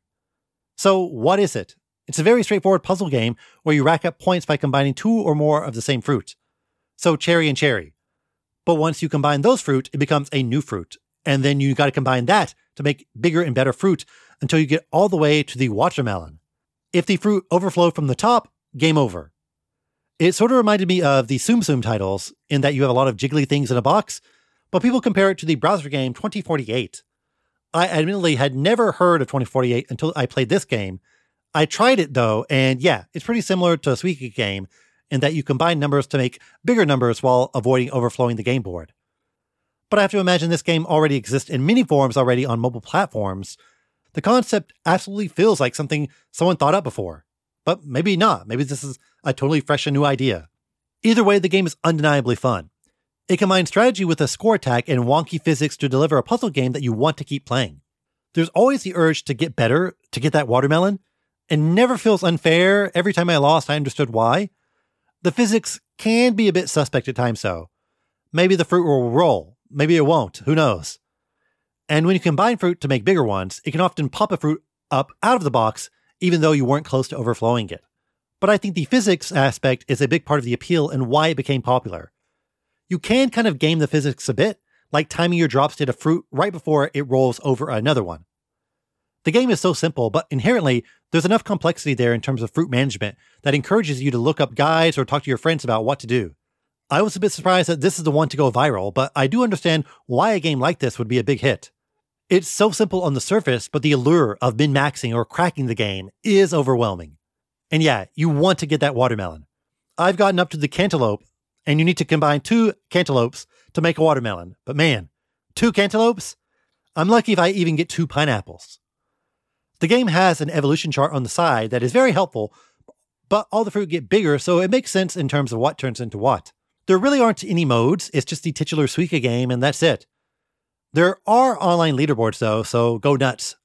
S1: So what is it? It's a very straightforward puzzle game where you rack up points by combining two or more of the same fruit. So cherry and cherry. But once you combine those fruit, it becomes a new fruit. And then you got to combine that to make bigger and better fruit until you get all the way to the watermelon. If the fruit overflow from the top, game over. It sort of reminded me of the Tsum Tsum titles in that you have a lot of jiggly things in a box, but people compare it to the browser game twenty forty-eight. I admittedly had never heard of twenty forty-eight until I played this game. I tried it though, and yeah, it's pretty similar to a Suika Game in that you combine numbers to make bigger numbers while avoiding overflowing the game board. But I have to imagine this game already exists in many forms already on mobile platforms. The concept absolutely feels like something someone thought up before. But maybe not. Maybe this is a totally fresh and new idea. Either way, the game is undeniably fun. It combines strategy with a score attack and wonky physics to deliver a puzzle game that you want to keep playing. There's always the urge to get better, to get that watermelon, and never feels unfair. Every time I lost, I understood why. The physics can be a bit suspect at times, though. Maybe the fruit will roll. Maybe it won't. Who knows? And when you combine fruit to make bigger ones, it can often pop a fruit up out of the box, even though you weren't close to overflowing it. But I think the physics aspect is a big part of the appeal and why it became popular. You can kind of game the physics a bit, like timing your drops to hit a fruit right before it rolls over another one. The game is so simple, but inherently, there's enough complexity there in terms of fruit management that encourages you to look up guides or talk to your friends about what to do. I was a bit surprised that this is the one to go viral, but I do understand why a game like this would be a big hit. It's so simple on the surface, but the allure of min-maxing or cracking the game is overwhelming. And yeah, you want to get that watermelon. I've gotten up to the cantaloupe, and you need to combine two cantaloupes to make a watermelon. But man, two cantaloupes? I'm lucky if I even get two pineapples. The game has an evolution chart on the side that is very helpful, but all the fruit get bigger, so it makes sense in terms of what turns into what. There really aren't any modes, it's just the titular Suika game, and that's it. There are online leaderboards though, so go nuts.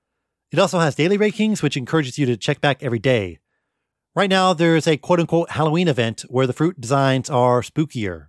S1: It also has daily rankings, which encourages you to check back every day. Right now, there's a quote-unquote Halloween event where the fruit designs are spookier.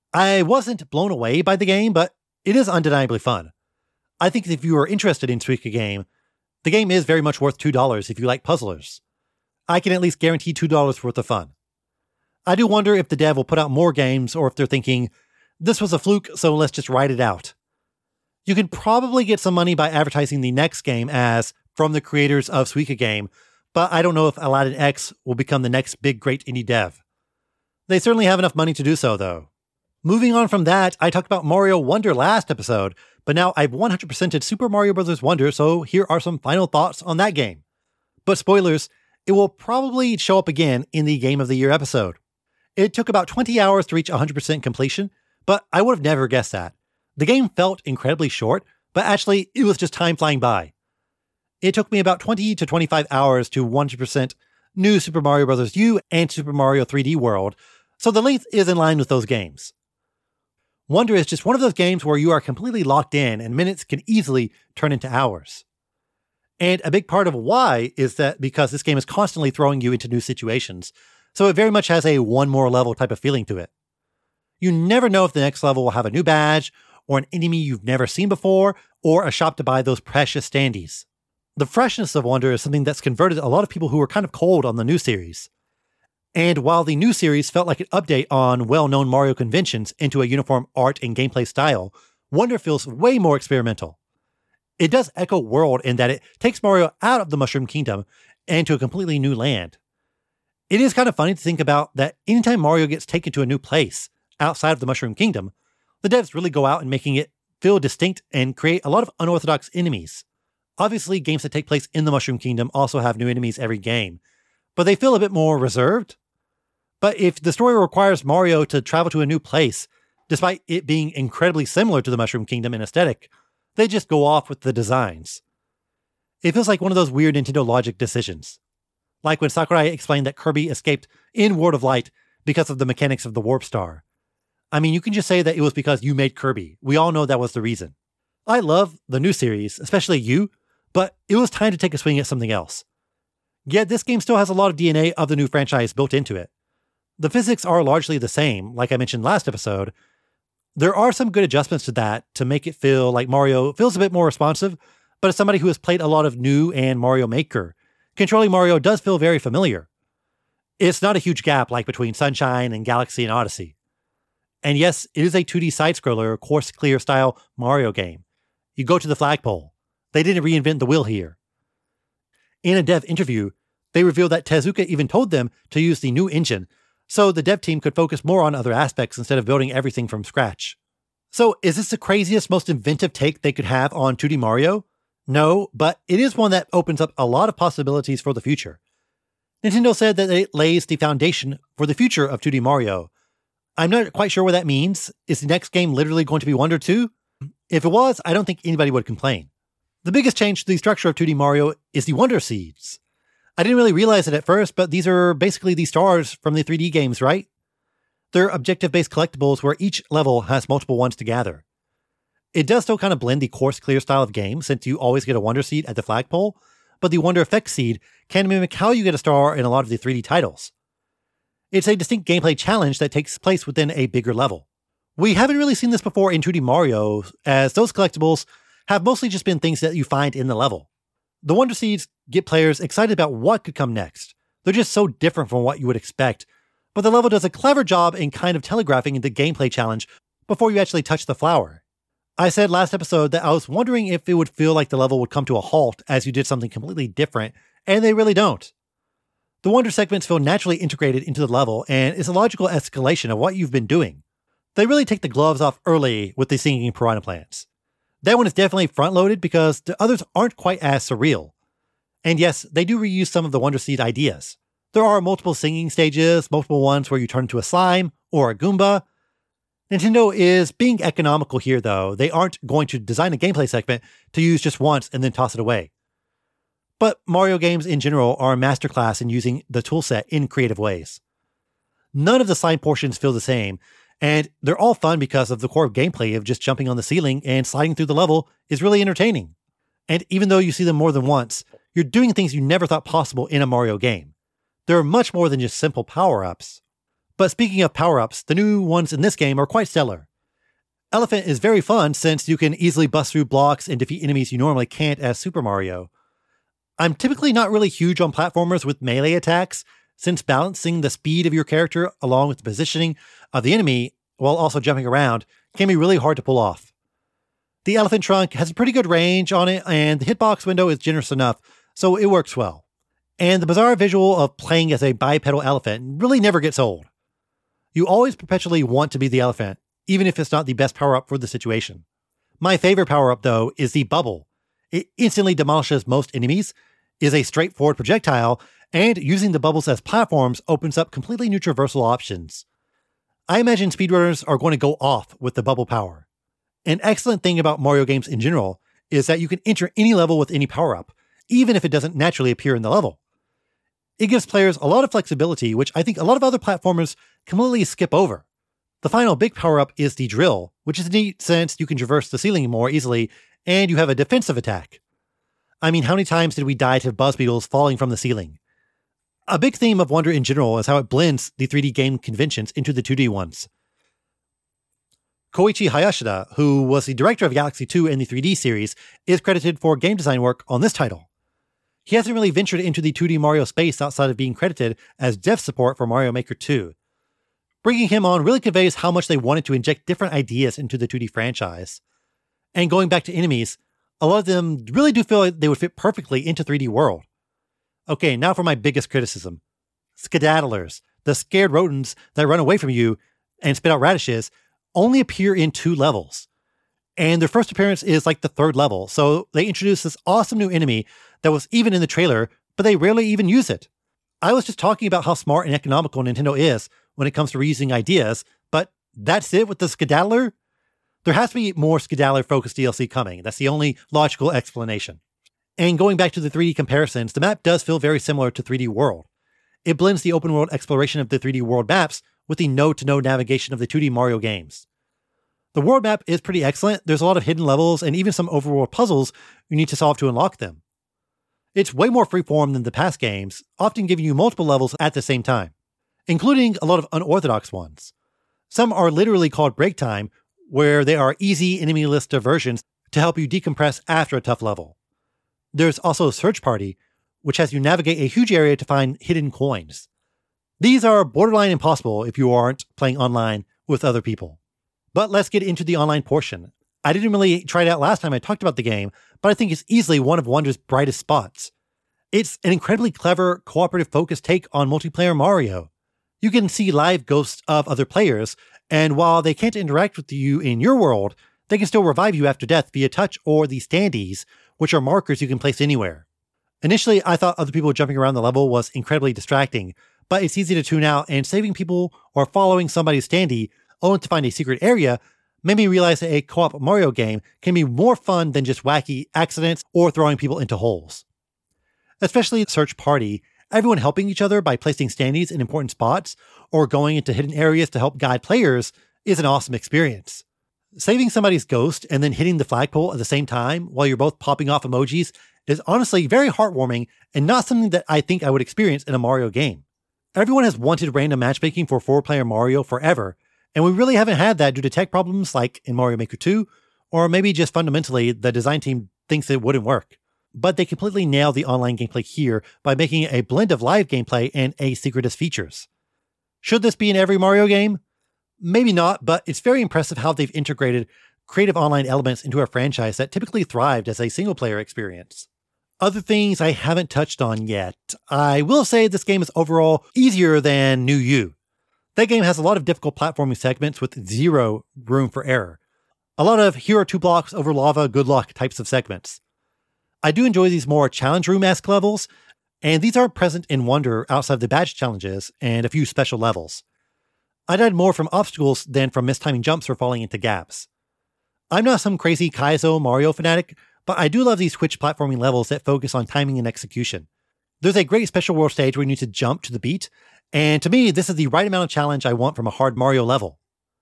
S1: I wasn't blown away by the game, but it is undeniably fun. I think if you are interested in Suika Game, the game is very much worth two dollars if you like puzzlers. I can at least guarantee two dollars worth of fun. I do wonder if the dev will put out more games or if they're thinking, this was a fluke, so let's just write it out. You can probably get some money by advertising the next game as from the creators of Suika Game, but I don't know if Aladdin X will become the next big great indie dev. They certainly have enough money to do so, though. Moving on from that, I talked about Mario Wonder last episode, but now I've one hundred percented Super Mario Bros. Wonder, so here are some final thoughts on that game. But spoilers, it will probably show up again in the Game of the Year episode. It took about twenty hours to reach one hundred percent completion, but I would have never guessed that. The game felt incredibly short, but actually it was just time flying by. It took me about twenty to twenty-five hours to one hundred percent New Super Mario Bros. U and Super Mario three D World, so the length is in line with those games. Wonder is just one of those games where you are completely locked in and minutes can easily turn into hours. And a big part of why is that because this game is constantly throwing you into new situations, so it very much has a one more level type of feeling to it. You never know if the next level will have a new badge, or an enemy you've never seen before, or a shop to buy those precious standees. The freshness of Wonder is something that's converted a lot of people who were kind of cold on the new series. And while the new series felt like an update on well-known Mario conventions into a uniform art and gameplay style, Wonder feels way more experimental. It does echo World in that it takes Mario out of the Mushroom Kingdom and to a completely new land. It is kind of funny to think about that anytime Mario gets taken to a new place outside of the Mushroom Kingdom, the devs really go out and making it feel distinct and create a lot of unorthodox enemies. Obviously, games that take place in the Mushroom Kingdom also have new enemies every game, but they feel a bit more reserved. But if the story requires Mario to travel to a new place, despite it being incredibly similar to the Mushroom Kingdom in aesthetic, they just go off with the designs. It feels like one of those weird Nintendo logic decisions. Like when Sakurai explained that Kirby escaped in World of Light because of the mechanics of the Warp Star. I mean, you can just say that it was because you made Kirby. We all know that was the reason. I love the new series, especially you, but it was time to take a swing at something else. Yet this game still has a lot of D N A of the new franchise built into it. The physics are largely the same, like I mentioned last episode. There are some good adjustments to that to make it feel like Mario feels a bit more responsive, but as somebody who has played a lot of New and Mario Maker, controlling Mario does feel very familiar. It's not a huge gap like between Sunshine and Galaxy and Odyssey. And yes, it is a two D side-scroller, course clear style Mario game. You go to the flagpole. They didn't reinvent the wheel here. In a dev interview, they revealed that Tezuka even told them to use the new engine so the dev team could focus more on other aspects instead of building everything from scratch. So is this the craziest, most inventive take they could have on two D Mario? No, but it is one that opens up a lot of possibilities for the future. Nintendo said that it lays the foundation for the future of two D Mario. I'm not quite sure what that means. Is the next game literally going to be Wonder two? If it was, I don't think anybody would complain. The biggest change to the structure of two D Mario is the Wonder Seeds. I didn't really realize it at first, but these are basically the stars from the three D games, right? They're objective-based collectibles where each level has multiple ones to gather. It does still kind of blend the course clear style of game since you always get a Wonder Seed at the flagpole, but the Wonder Effect Seed can mimic how you get a star in a lot of the three D titles. It's a distinct gameplay challenge that takes place within a bigger level. We haven't really seen this before in two D Mario, as those collectibles have mostly just been things that you find in the level. The Wonder Seeds get players excited about what could come next. They're just so different from what you would expect, but the level does a clever job in kind of telegraphing the gameplay challenge before you actually touch the flower. I said last episode that I was wondering if it would feel like the level would come to a halt as you did something completely different, and they really don't. The Wonder segments feel naturally integrated into the level, and it's a logical escalation of what you've been doing. They really take the gloves off early with the singing piranha plants. That one is definitely front-loaded because the others aren't quite as surreal. And yes, they do reuse some of the Wonder Seed ideas. There are multiple singing stages, multiple ones where you turn into a slime or a Goomba. Nintendo is being economical here, though. They aren't going to design a gameplay segment to use just once and then toss it away. But Mario games in general are a masterclass in using the toolset in creative ways. None of the slime portions feel the same, and they're all fun because of the core gameplay of just jumping on the ceiling and sliding through the level is really entertaining. And even though you see them more than once, you're doing things you never thought possible in a Mario game. There are much more than just simple power-ups. But speaking of power-ups, the new ones in this game are quite stellar. Elephant is very fun since you can easily bust through blocks and defeat enemies you normally can't as Super Mario. I'm typically not really huge on platformers with melee attacks, since balancing the speed of your character along with the positioning of the enemy while also jumping around can be really hard to pull off. The elephant trunk has a pretty good range on it, and the hitbox window is generous enough, so it works well. And the bizarre visual of playing as a bipedal elephant really never gets old. You always perpetually want to be the elephant, even if it's not the best power-up for the situation. My favorite power-up, though, is the bubble. It instantly demolishes most enemies, is a straightforward projectile, and using the bubbles as platforms opens up completely new traversal options. I imagine speedrunners are going to go off with the bubble power. An excellent thing about Mario games in general is that you can enter any level with any power-up, even if it doesn't naturally appear in the level. It gives players a lot of flexibility, which I think a lot of other platformers completely skip over. The final big power-up is the drill, which is neat since you can traverse the ceiling more easily, and you have a defensive attack. I mean, how many times did we die to buzz beetles falling from the ceiling? A big theme of Wonder in general is how it blends the three D game conventions into the two D ones. Koichi Hayashida, who was the director of Galaxy two and the three D series, is credited for game design work on this title. He hasn't really ventured into the two D Mario space outside of being credited as dev support for Mario Maker two. Bringing him on really conveys how much they wanted to inject different ideas into the two D franchise. And going back to enemies, a lot of them really do feel like they would fit perfectly into three D World. Okay, now for my biggest criticism. Skedaddlers, the scared rodents that run away from you and spit out radishes, only appear in two levels. And their first appearance is like the third level, so they introduce this awesome new enemy that was even in the trailer, but they rarely even use it. I was just talking about how smart and economical Nintendo is when it comes to reusing ideas, but that's it with the Skedaddler? There has to be more Skedaddler-focused D L C coming. That's the only logical explanation. And going back to the three D comparisons, the map does feel very similar to three D World. It blends the open-world exploration of the three D World maps with the node-to-node navigation of the two D Mario games. The world map is pretty excellent. There's a lot of hidden levels and even some overworld puzzles you need to solve to unlock them. It's way more freeform than the past games, often giving you multiple levels at the same time, including a lot of unorthodox ones. Some are literally called break time, where they are easy enemy-less diversions to help you decompress after a tough level. There's also Search Party, which has you navigate a huge area to find hidden coins. These are borderline impossible if you aren't playing online with other people. But let's get into the online portion. I didn't really try it out last time I talked about the game, but I think it's easily one of Wonder's brightest spots. It's an incredibly clever, cooperative-focused take on multiplayer Mario. You can see live ghosts of other players, and while they can't interact with you in your world, they can still revive you after death via touch or the standees, which are markers you can place anywhere. Initially, I thought other people jumping around the level was incredibly distracting, but it's easy to tune out, and saving people or following somebody's standee only to find a secret area made me realize that a co-op Mario game can be more fun than just wacky accidents or throwing people into holes. Especially Search Party, everyone helping each other by placing standees in important spots or going into hidden areas to help guide players is an awesome experience. Saving somebody's ghost and then hitting the flagpole at the same time while you're both popping off emojis is honestly very heartwarming and not something that I think I would experience in a Mario game. Everyone has wanted random matchmaking for four-player Mario forever, and we really haven't had that due to tech problems like in Mario Maker two, or maybe just fundamentally the design team thinks it wouldn't work. But they completely nailed the online gameplay here by making it a blend of live gameplay and asynchronous features. Should this be in every Mario game? Maybe not, but it's very impressive how they've integrated creative online elements into a franchise that typically thrived as a single-player experience. Other things I haven't touched on yet. I will say this game is overall easier than New You. That game has a lot of difficult platforming segments with zero room for error. A lot of here are two blocks over lava, good luck types of segments. I do enjoy these more challenge room-esque levels, and these aren't present in Wonder outside of the badge challenges and a few special levels. I died more from obstacles than from mistiming jumps or falling into gaps. I'm not some crazy Kaizo Mario fanatic, but I do love these Twitch platforming levels that focus on timing and execution. There's a great special world stage where you need to jump to the beat, and to me, this is the right amount of challenge I want from a hard Mario level.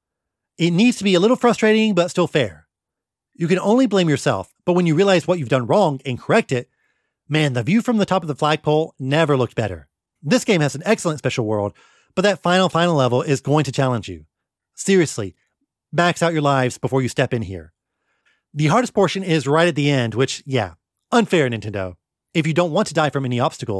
S1: It needs to be a little frustrating, but still fair. You can only blame yourself, but when you realize what you've done wrong and correct it, man, the view from the top of the flagpole never looked better. This game has an excellent special world, but that final, final level is going to challenge you. Seriously, max out your lives before you step in here. The hardest portion is right at the end, which, yeah, unfair, Nintendo. If you don't want to die from any obstacles,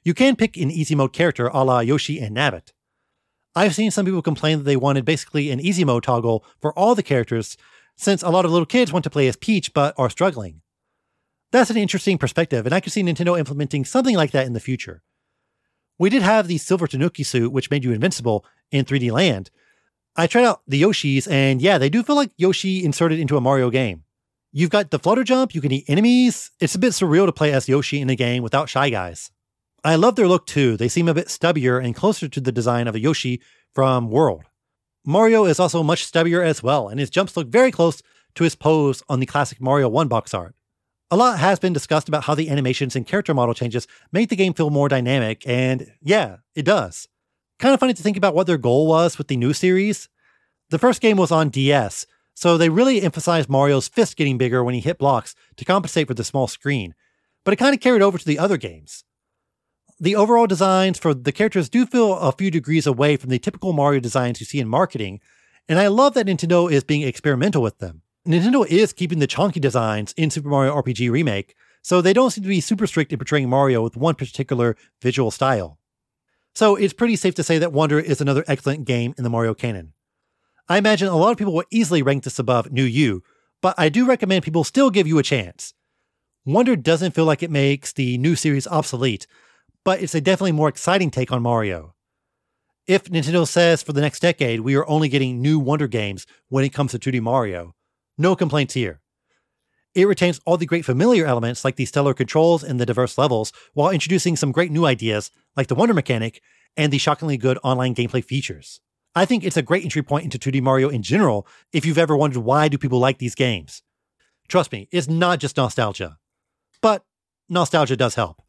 S1: You can pick an easy mode character a la Yoshi and Nabbit. I've seen some people complain that they wanted basically an easy mode toggle for all the characters, since a lot of little kids want to play as Peach but are struggling. That's an interesting perspective, and I could see Nintendo implementing something like that in the future. We did have the Silver Tanuki suit, which made you invincible in three D Land. I tried out the Yoshis, and yeah, they do feel like Yoshi inserted into a Mario game. You've got the flutter jump, you can eat enemies. It's a bit surreal to play as Yoshi in a game without Shy Guys. I love their look too. They seem a bit stubbier and closer to the design of a Yoshi from World. Mario is also much stubbier as well, and his jumps look very close to his pose on the classic Mario one box art. A lot has been discussed about how the animations and character model changes make the game feel more dynamic, and yeah, it does. Kind of funny to think about what their goal was with the new series. The first game was on D S, so they really emphasized Mario's fist getting bigger when he hit blocks to compensate for the small screen, but it kind of carried over to the other games. The overall designs for the characters do feel a few degrees away from the typical Mario designs you see in marketing, and I love that Nintendo is being experimental with them. Nintendo is keeping the chunky designs in Super Mario R P G Remake, so they don't seem to be super strict in portraying Mario with one particular visual style. So it's pretty safe to say that Wonder is another excellent game in the Mario canon. I imagine a lot of people will easily rank this above New You, but I do recommend people still give you a chance. Wonder doesn't feel like it makes the new series obsolete, but it's a definitely more exciting take on Mario. If Nintendo says for the next decade we are only getting new Wonder games when it comes to two D Mario, no complaints here. It retains all the great familiar elements like the stellar controls and the diverse levels, while introducing some great new ideas like the Wonder mechanic and the shockingly good online gameplay features. I think it's a great entry point into two D Mario in general if you've ever wondered why do people like these games. Trust me, it's not just nostalgia. But nostalgia does help.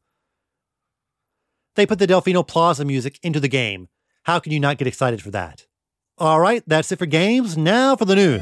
S1: They put the Delfino Plaza music into the game. How can you not get excited for that? Alright, that's it for games. Now for the news.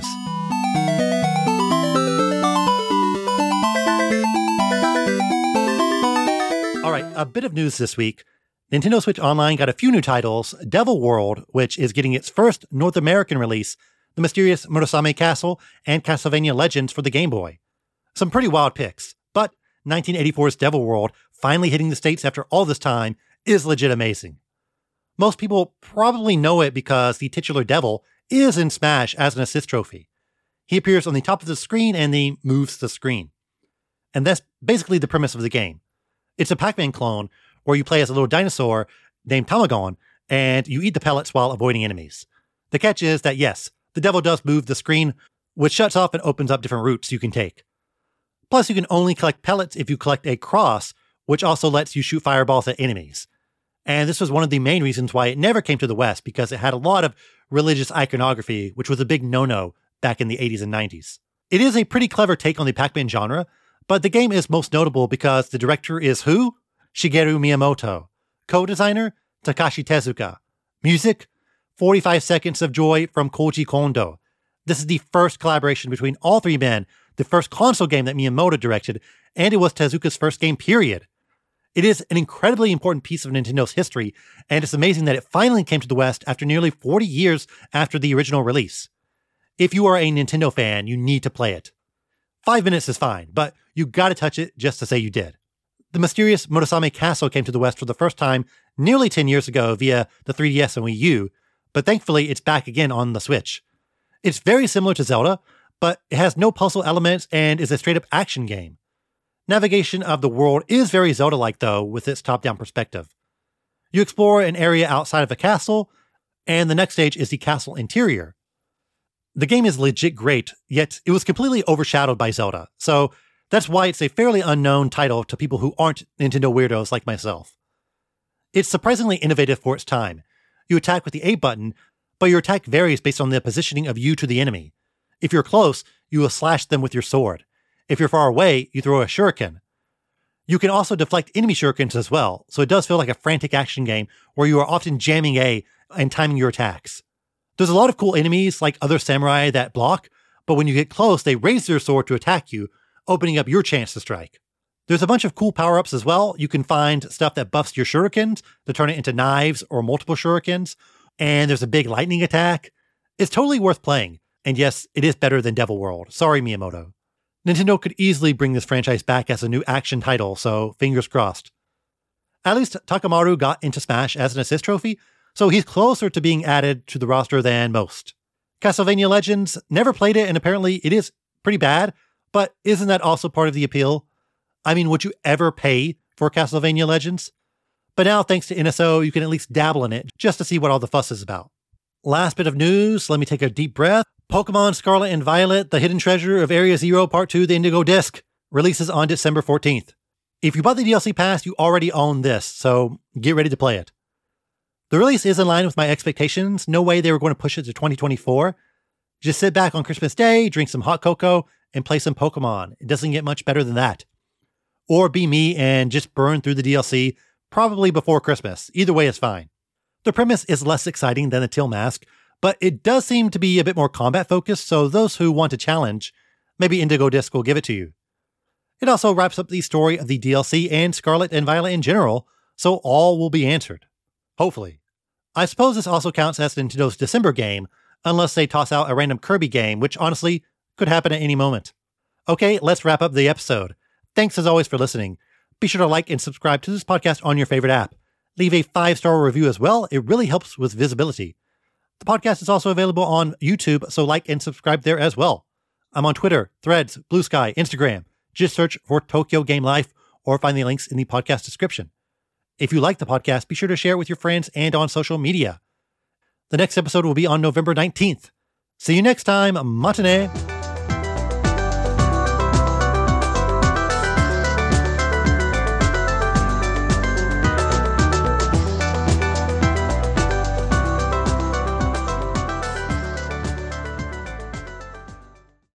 S1: Alright, a bit of news this week. Nintendo Switch Online got a few new titles. Devil World, which is getting its first North American release, The Mysterious Murasame Castle, and Castlevania Legends for the Game Boy. Some pretty wild picks, but nineteen eighty-four's Devil World finally hitting the States after all this time is legit amazing. Most people probably know it because the titular devil is in Smash as an assist trophy. He appears on the top of the screen and he moves the screen. And that's basically the premise of the game. It's a Pac-Man clone where you play as a little dinosaur named Tamagon and you eat the pellets while avoiding enemies. The catch is that yes, the devil does move the screen, which shuts off and opens up different routes you can take. Plus, you can only collect pellets if you collect a cross, which also lets you shoot fireballs at enemies. And this was one of the main reasons why it never came to the West, because it had a lot of religious iconography, which was a big no-no back in the eighties and nineties. It is a pretty clever take on the Pac-Man genre, but the game is most notable because the director is who? Shigeru Miyamoto. Co-designer? Takashi Tezuka. Music? forty-five Seconds of Joy from Koji Kondo. This is the first collaboration between all three men, the first console game that Miyamoto directed, and it was Tezuka's first game, period. It is an incredibly important piece of Nintendo's history, and it's amazing that it finally came to the West after nearly forty years after the original release. If you are a Nintendo fan, you need to play it. Five minutes is fine, but you gotta touch it just to say you did. The Mysterious Murasame Castle came to the West for the first time nearly ten years ago via the three D S and Wii U, but thankfully it's back again on the Switch. It's very similar to Zelda, but it has no puzzle elements and is a straight-up action game. Navigation of the world is very Zelda-like, though, with its top-down perspective. You explore an area outside of a castle, and the next stage is the castle interior. The game is legit great, yet it was completely overshadowed by Zelda, so that's why it's a fairly unknown title to people who aren't Nintendo weirdos like myself. It's surprisingly innovative for its time. You attack with the A button, but your attack varies based on the positioning of you to the enemy. If you're close, you will slash them with your sword. If you're far away, you throw a shuriken. You can also deflect enemy shurikens as well, so it does feel like a frantic action game where you are often jamming A and timing your attacks. There's a lot of cool enemies like other samurai that block, but when you get close, they raise their sword to attack you, opening up your chance to strike. There's a bunch of cool power-ups as well. You can find stuff that buffs your shurikens to turn it into knives or multiple shurikens, and there's a big lightning attack. It's totally worth playing, and yes, it is better than Devil World. Sorry, Miyamoto. Nintendo could easily bring this franchise back as a new action title, so fingers crossed. At least Takamaru got into Smash as an assist trophy, so he's closer to being added to the roster than most. Castlevania Legends, never played it, and apparently it is pretty bad, but isn't that also part of the appeal? I mean, would you ever pay for Castlevania Legends? But now, thanks to N S O, you can at least dabble in it just to see what all the fuss is about. Last bit of news, let me take a deep breath. Pokemon Scarlet and Violet, The Hidden Treasure of Area Zero Part two, The Indigo Disc, releases on December fourteenth. If you bought the D L C pass, you already own this, so get ready to play it. The release is in line with my expectations. No way they were going to push it to twenty twenty-four. Just sit back on Christmas Day, drink some hot cocoa, and play some Pokemon. It doesn't get much better than that. Or be me and just burn through the D L C, probably before Christmas. Either way is fine. The premise is less exciting than the Teal Mask, but it does seem to be a bit more combat focused, so those who want a challenge, maybe Indigo Disc will give it to you. It also wraps up the story of the D L C and Scarlet and Violet in general, so all will be answered. Hopefully. I suppose this also counts as Nintendo's December game, unless they toss out a random Kirby game, which honestly could happen at any moment. Okay, let's wrap up the episode. Thanks as always for listening. Be sure to like and subscribe to this podcast on your favorite app. Leave a five-star review as well. It really helps with visibility. The podcast is also available on YouTube, so like and subscribe there as well. I'm on Twitter, Threads, Blue Sky, Instagram. Just search for Tokyo Game Life or find the links in the podcast description. If you like the podcast, be sure to share it with your friends and on social media. The next episode will be on November nineteenth. See you next time. Matane!